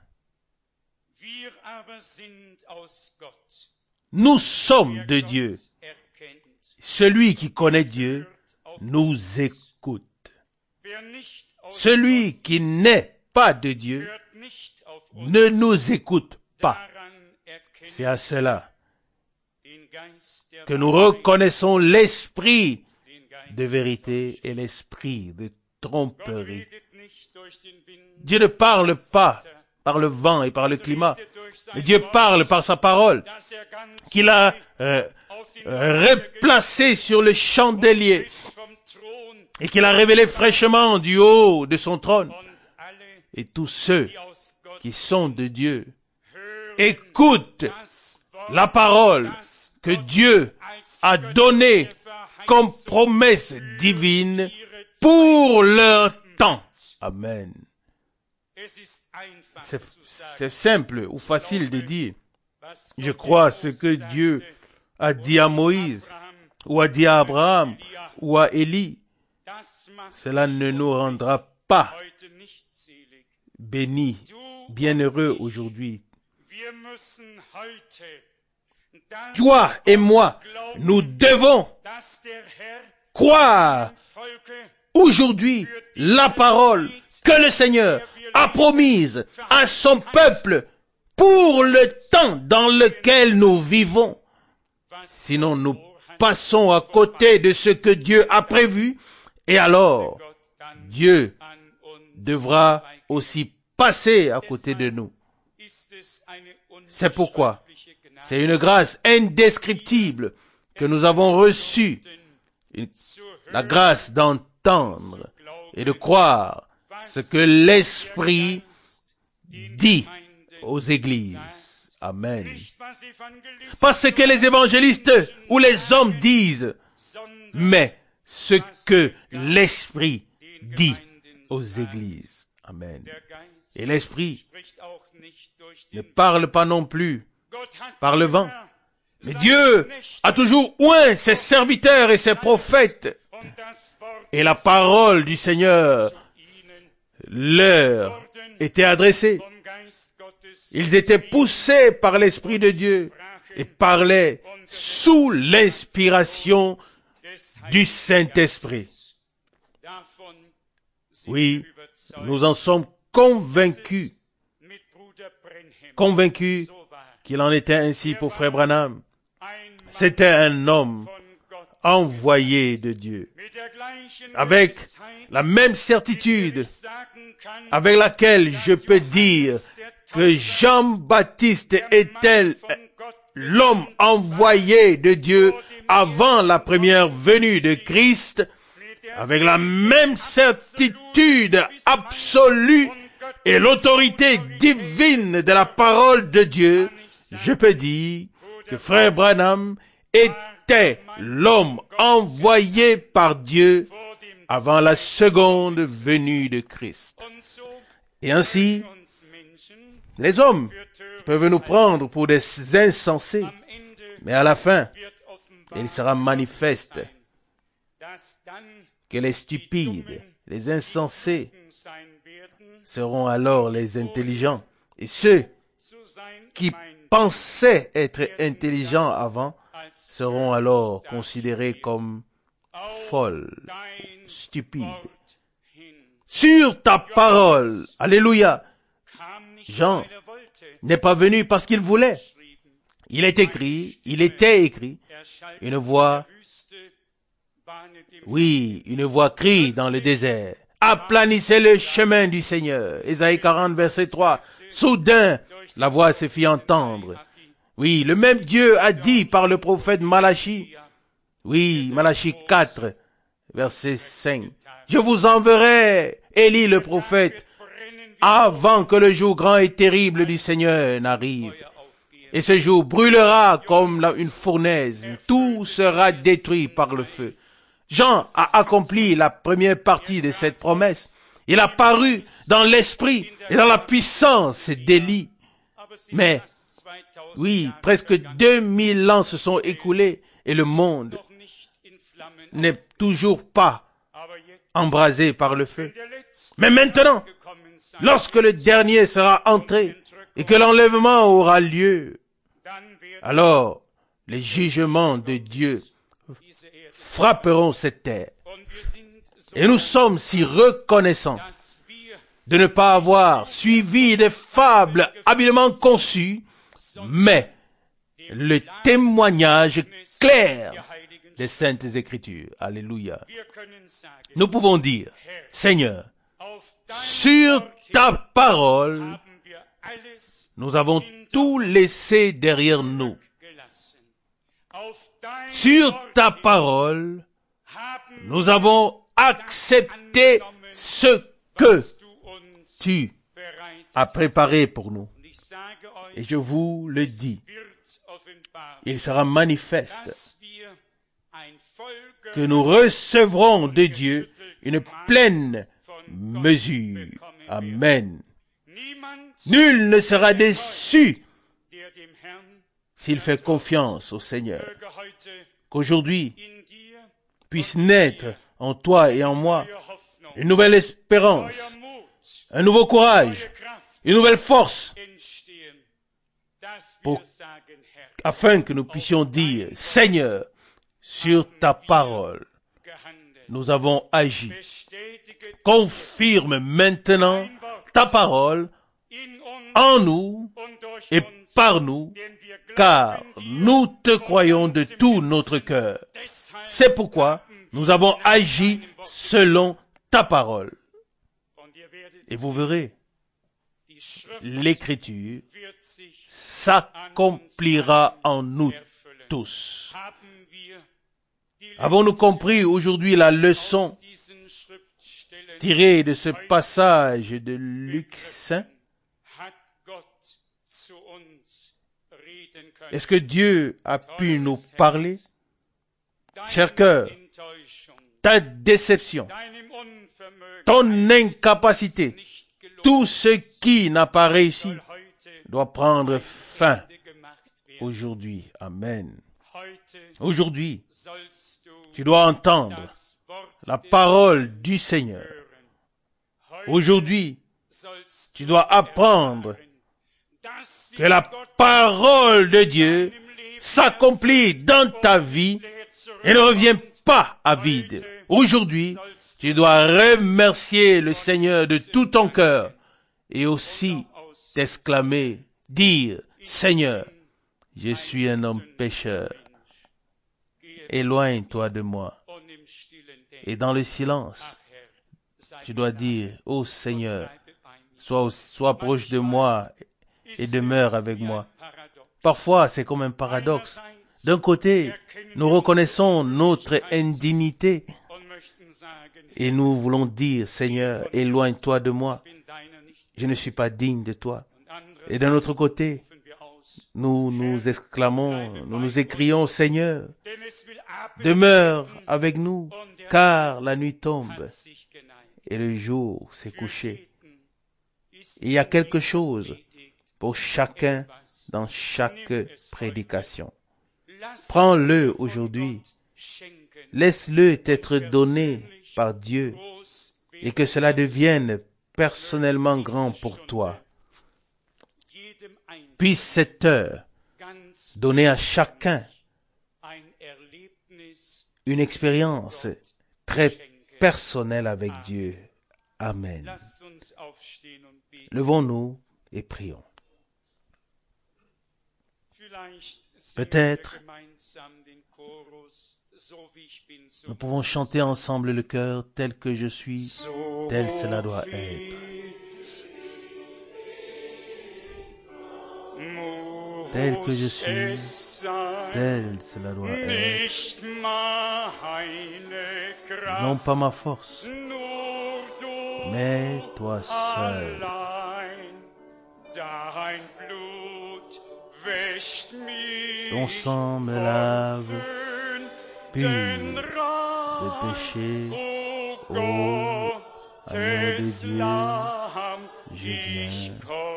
Nous sommes de Dieu. Celui qui connaît Dieu nous écoute. Celui qui n'est pas de Dieu ne nous écoute pas. C'est à cela que nous reconnaissons l'esprit de vérité et l'esprit de tromperie. Dieu ne parle pas par le vent et par le climat, mais Dieu parle par sa parole, qu'il a euh, euh, replacée sur le chandelier et qu'il a révélé fraîchement du haut de son trône. Et tous ceux qui sont de Dieu écoutent la parole que Dieu a donnée comme promesse divine pour leur temps. Amen. C'est, c'est simple ou facile de dire. Je crois ce que Dieu a dit à Moïse, ou a dit à Abraham, ou à Élie. Cela ne nous rendra pas bénis, bienheureux aujourd'hui. Toi et moi, nous devons croire aujourd'hui la parole que le Seigneur a promise à son peuple pour le temps dans lequel nous vivons. Sinon, nous passons à côté de ce que Dieu a prévu et alors, Dieu devra aussi passer à côté de nous. C'est pourquoi c'est une grâce indescriptible que nous avons reçue, la grâce d'entendre et de croire ce que l'Esprit dit aux églises. Amen. Pas ce que les évangélistes ou les hommes disent, mais ce que l'Esprit dit aux églises. Amen. Et l'Esprit ne parle pas non plus par le vent. Mais Dieu a toujours oint ses serviteurs et ses prophètes. Et la parole du Seigneur leur était adressée. Ils étaient poussés par l'Esprit de Dieu et parlaient sous l'inspiration du Saint-Esprit. Oui, nous en sommes convaincus, convaincus qu'il en était ainsi pour Frère Branham. C'était un homme envoyé de Dieu, avec la même certitude avec laquelle je peux dire que Jean-Baptiste était l'homme envoyé de Dieu avant la première venue de Christ, avec la même certitude absolue et l'autorité divine de la parole de Dieu, je peux dire que Frère Branham était l'homme envoyé par Dieu avant la seconde venue de Christ. Et ainsi, les hommes peuvent nous prendre pour des insensés, mais à la fin, il sera manifeste que les stupides, les insensés seront alors les intelligents. Et ceux qui pensaient être intelligents avant seront alors considérés comme folles, stupides. Sur ta parole, alléluia, Jean n'est pas venu parce qu'il voulait. Il est écrit, il était écrit, une voix, oui, une voix crie dans le désert. Aplanissez le chemin du Seigneur. Ésaïe quarante, verset trois. Soudain, la voix se fit entendre. Oui, le même Dieu a dit par le prophète Malachie. Oui, Malachie quatre, verset cinq. Je vous enverrai, Élie le prophète, avant que le jour grand et terrible du Seigneur n'arrive. Et ce jour brûlera comme la, une fournaise. Tout sera détruit par le feu. Jean a accompli la première partie de cette promesse. Il a paru dans l'esprit et dans la puissance d'Élie. Mais, oui, presque deux mille ans se sont écoulés et le monde n'est toujours pas embrasé par le feu. Mais maintenant, lorsque le dernier sera entré et que l'enlèvement aura lieu, alors les jugements de Dieu frapperont cette terre. Et nous sommes si reconnaissants de ne pas avoir suivi des fables habilement conçues, mais le témoignage clair des Saintes Écritures. Alléluia. Nous pouvons dire, Seigneur, sur ta parole, nous avons tout laissé derrière nous. Sur ta parole, nous avons accepté ce que tu as préparé pour nous. Et je vous le dis, il sera manifeste que nous recevrons de Dieu une pleine mesure. Amen. Nul ne sera déçu s'il fait confiance au Seigneur. Qu'aujourd'hui puisse naître en toi et en moi une nouvelle espérance, un nouveau courage, une nouvelle force, pour, afin que nous puissions dire, Seigneur, sur ta parole, nous avons agi. Confirme maintenant ta parole en nous et par nous, car nous te croyons de tout notre cœur. C'est pourquoi nous avons agi selon ta parole. Et vous verrez, l'Écriture s'accomplira en nous tous. Avons-nous compris aujourd'hui la leçon tirée de ce passage de Luc cinq? Est-ce que Dieu a pu nous parler? Cher cœur, ta déception, ton incapacité, tout ce qui n'a pas réussi doit prendre fin aujourd'hui. Amen. Aujourd'hui, tu dois entendre la parole du Seigneur. Aujourd'hui, tu dois apprendre que la parole de Dieu s'accomplit dans ta vie et ne revient pas à vide. Aujourd'hui, tu dois remercier le Seigneur de tout ton cœur et aussi t'exclamer, dire, Seigneur, je suis un homme pécheur. Éloigne-toi de moi. Et dans le silence, tu dois dire, ô Seigneur, sois, sois proche de moi et demeure avec moi. Parfois, c'est comme un paradoxe. D'un côté, nous reconnaissons notre indignité et nous voulons dire, Seigneur, éloigne-toi de moi. Je ne suis pas digne de toi. Et d'un autre côté, nous nous exclamons, nous nous écrions, Seigneur, demeure avec nous, car la nuit tombe et le jour s'est couché. Il y a quelque chose pour chacun dans chaque prédication. Prends-le aujourd'hui. Laisse-le t'être donné par Dieu et que cela devienne personnellement grand pour toi. Puisse cette heure donner à chacun une expérience très personnelle avec Dieu. Amen. Levons-nous et prions. Peut-être nous pouvons chanter ensemble le chœur tel que je suis, tel cela doit être. Tel que je suis, tel cela doit être. Non pas ma force, mais toi seul. Ton sang me lave, pur de péché. Ô agneau de Dieu, je viens,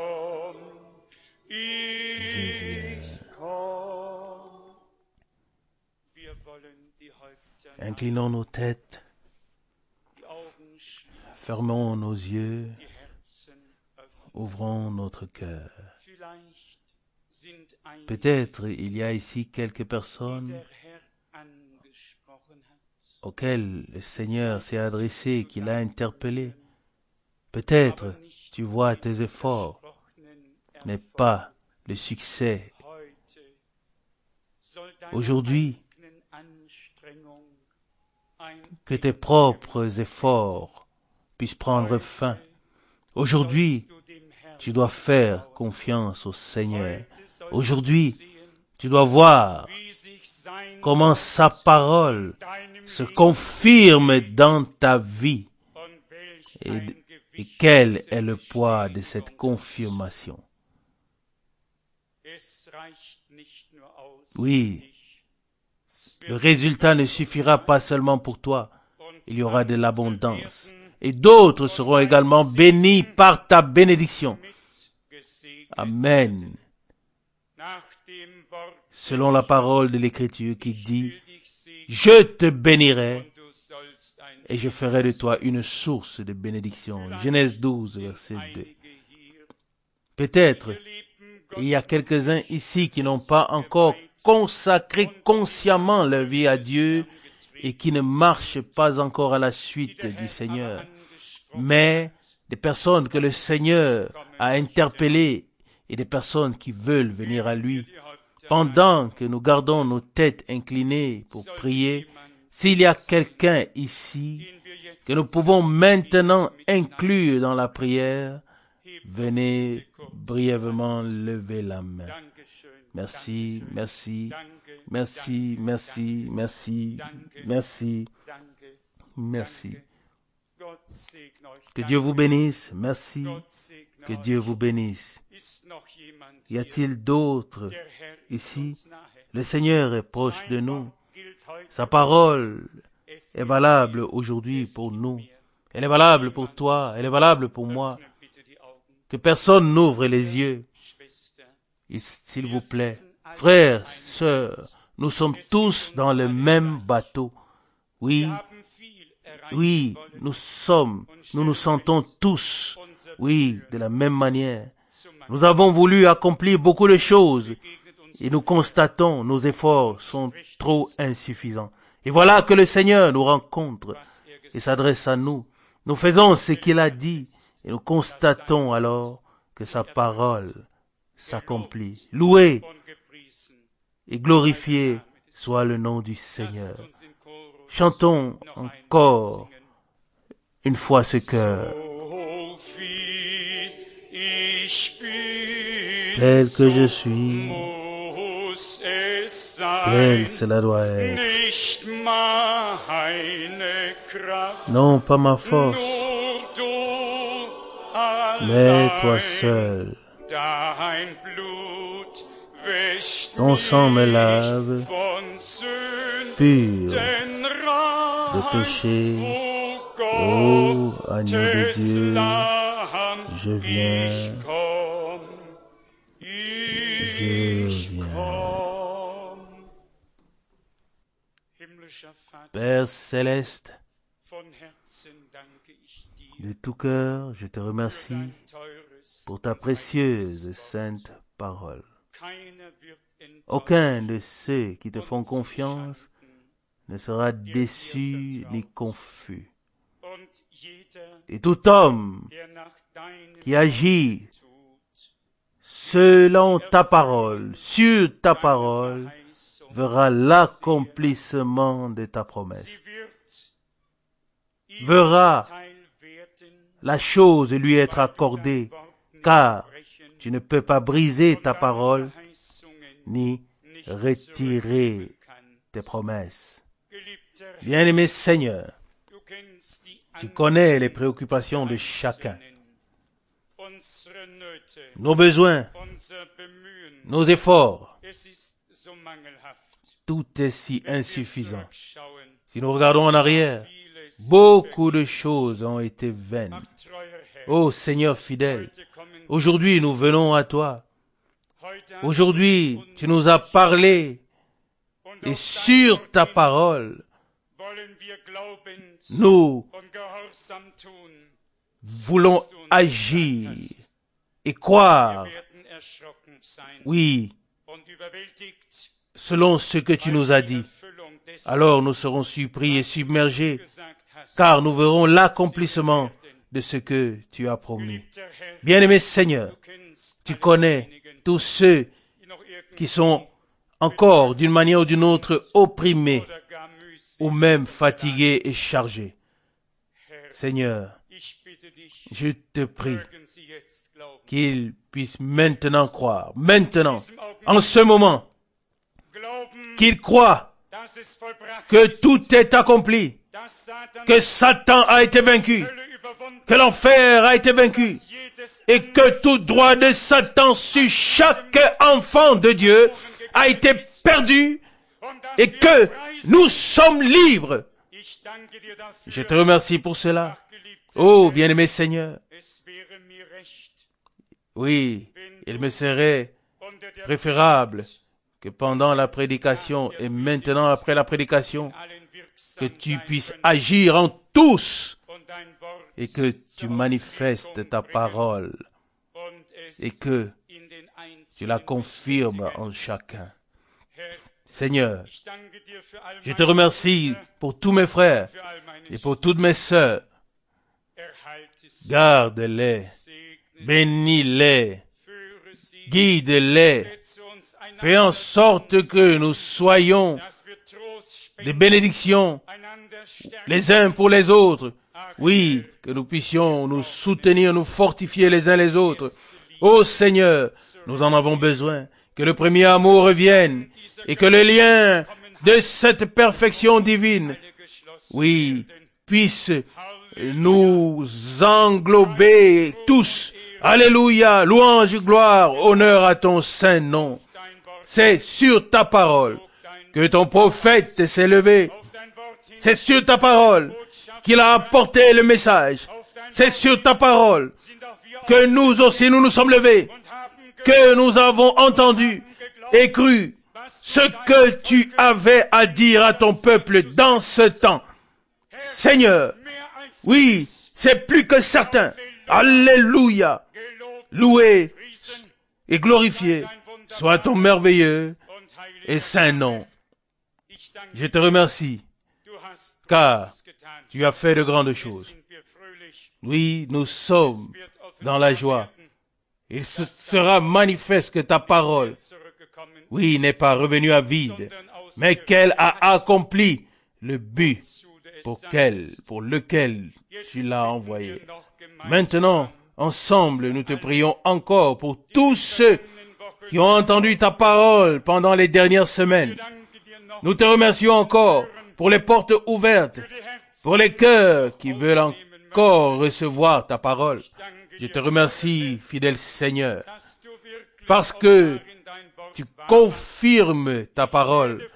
je viens. Inclinons nos têtes, fermons nos yeux, ouvrons notre cœur. Peut-être il y a ici quelques personnes auquel le Seigneur s'est adressé, qui l'a interpellé. Peut-être tu vois tes efforts, mais pas le succès. Aujourd'hui, que tes propres efforts puissent prendre fin. Aujourd'hui, tu dois faire confiance au Seigneur. Aujourd'hui, tu dois voir comment sa parole se confirme dans ta vie et, et quel est le poids de cette confirmation. Oui, le résultat ne suffira pas seulement pour toi, il y aura de l'abondance. Et d'autres seront également bénis par ta bénédiction. Amen. Selon la parole de l'Écriture qui dit, « Je te bénirai et je ferai de toi une source de bénédiction. » Genèse douze, verset deux. Peut-être, il y a quelques-uns ici qui n'ont pas encore consacré consciemment leur vie à Dieu et qui ne marchent pas encore à la suite du Seigneur. Mais des personnes que le Seigneur a interpellées et des personnes qui veulent venir à lui. Pendant que nous gardons nos têtes inclinées pour prier, s'il y a quelqu'un ici que nous pouvons maintenant inclure dans la prière, venez brièvement lever la main. Merci, merci, merci, merci, merci, merci, merci. Que Dieu vous bénisse, merci, que Dieu vous bénisse. Y a-t-il d'autres ici? Le Seigneur est proche de nous. Sa parole est valable aujourd'hui pour nous. Elle est valable pour toi, elle est valable pour moi. Que personne n'ouvre les yeux. Et s'il vous plaît, frères, sœurs, nous sommes tous dans le même bateau. Oui, oui, nous sommes, nous nous sentons tous, oui, de la même manière. Nous avons voulu accomplir beaucoup de choses et nous constatons nos efforts sont trop insuffisants. Et voilà que le Seigneur nous rencontre et s'adresse à nous. Nous faisons ce qu'il a dit et nous constatons alors que sa parole s'accomplit. Loué et glorifié soit le nom du Seigneur. Chantons encore une fois ce cœur. Tel que je suis, tel cela doit être. Non pas ma force, mais toi seul. Ton sang me lave, pur de péché. Ô agneau de Dieu, je viens, je viens. Père céleste, de tout cœur, je te remercie pour ta précieuse et sainte parole. Aucun de ceux qui te font confiance ne sera déçu ni confus. Et tout homme qui agit selon ta parole, sur ta parole, verra l'accomplissement de ta promesse. Verra la chose lui être accordée, car tu ne peux pas briser ta parole, ni retirer tes promesses. Bien-aimé Seigneur, tu connais les préoccupations de chacun, nos besoins, nos efforts. Tout est si insuffisant. Si nous regardons en arrière, beaucoup de choses ont été vaines. Ô Seigneur fidèle, aujourd'hui nous venons à toi. Aujourd'hui, tu nous as parlé et sur ta parole, nous voulons agir et croire, oui, selon ce que tu nous as dit. alors nous serons surpris et submergés, car nous verrons l'accomplissement de ce que tu as promis. Bien-aimé Seigneur, tu connais tous ceux qui sont encore d'une manière ou d'une autre opprimés ou même fatigués et chargés. Seigneur, je te prie qu'ils puissent maintenant croire, maintenant, en ce moment, qu'ils croient que tout est accompli, que Satan a été vaincu, que l'enfer a été vaincu, et que tout droit de Satan sur chaque enfant de Dieu a été perdu, et que nous sommes libres. Je te remercie pour cela. Oh, bien-aimé Seigneur. Oui, il me serait préférable que pendant la prédication et maintenant après la prédication, que tu puisses agir en tous et que tu manifestes ta parole et que tu la confirmes en chacun. Seigneur, je te remercie pour tous mes frères et pour toutes mes sœurs. Garde-les, bénis-les, guide-les, fais en sorte que nous soyons des bénédictions les uns pour les autres. Oui, que nous puissions nous soutenir, nous fortifier les uns les autres. Ô Seigneur, nous en avons besoin. Que le premier amour revienne et que le lien de cette perfection divine, oui, puisse nous englober tous. Alléluia, louange, gloire, honneur à ton saint nom. C'est sur ta parole que ton prophète s'est levé. C'est sur ta parole qu'il a apporté le message. C'est sur ta parole que nous aussi nous nous sommes levés, que nous avons entendu et cru ce que tu avais à dire à ton peuple dans ce temps. Seigneur, oui, c'est plus que certain. Alléluia. Loué et glorifié soit ton merveilleux et saint nom. Je te remercie, car tu as fait de grandes choses. Oui, nous sommes dans la joie. Il sera manifeste que ta parole, oui, n'est pas revenue à vide, mais qu'elle a accompli le but pour, quel, pour lequel tu l'as envoyé. Maintenant, ensemble, nous te prions encore pour tous ceux qui ont entendu ta parole pendant les dernières semaines. Nous te remercions encore pour les portes ouvertes, pour les cœurs qui veulent encore recevoir ta parole. Je te remercie, fidèle Seigneur, parce que tu confirmes ta parole,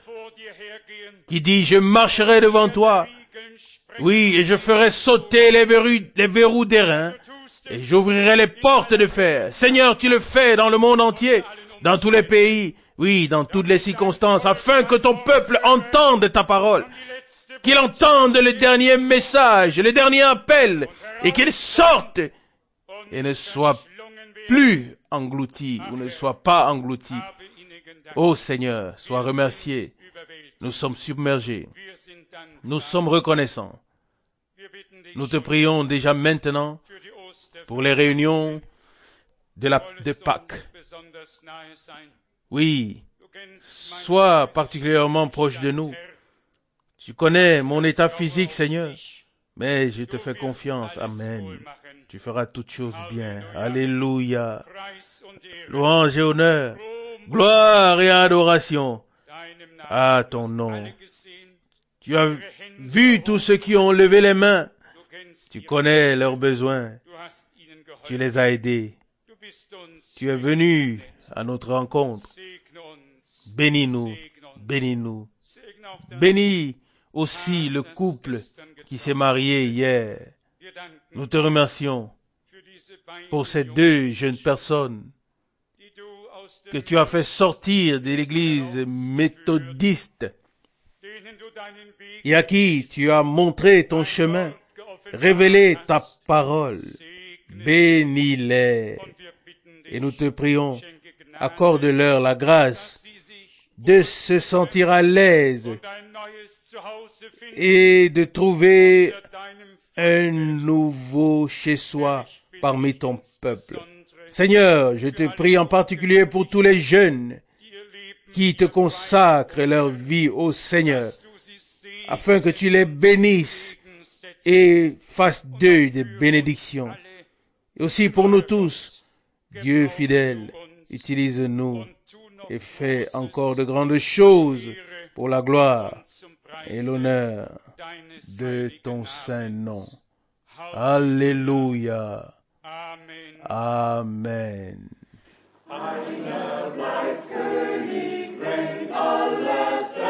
qui dit, je marcherai devant toi, oui, et je ferai sauter les verrous, les verrous d'airain, et j'ouvrirai les portes de fer. Seigneur, tu le fais dans le monde entier, dans tous les pays, oui, dans toutes les circonstances, afin que ton peuple entende ta parole, qu'il entende le dernier message, le dernier appel, et qu'il sorte et ne soit plus englouti ou ne soit pas englouti. Ô Seigneur, sois remercié. Nous sommes submergés. Nous sommes reconnaissants. Nous te prions déjà maintenant pour les réunions de la de Pâques. Oui, sois particulièrement proche de nous. Tu connais mon état physique, Seigneur, mais je te fais confiance. Amen. Tu feras toutes choses bien. Alléluia. Louange et honneur, gloire et adoration à ton nom. Tu as vu tous ceux qui ont levé les mains. Tu connais leurs besoins. Tu les as aidés. Tu es venu à notre rencontre. Bénis-nous, bénis-nous. Bénis aussi le couple qui s'est marié hier. Nous te remercions pour ces deux jeunes personnes que tu as fait sortir de l'église méthodiste et à qui tu as montré ton chemin, révélé ta parole. Bénis-les. Et nous te prions, accorde-leur la grâce de se sentir à l'aise et de trouver un nouveau chez-soi parmi ton peuple. Seigneur, je te prie en particulier pour tous les jeunes qui te consacrent leur vie au Seigneur, afin que tu les bénisses et fasses d'eux des bénédictions. Et aussi pour nous tous, Dieu fidèle, utilise-nous et fais encore de grandes choses pour la gloire et l'honneur de ton saint nom. Alléluia. Amen.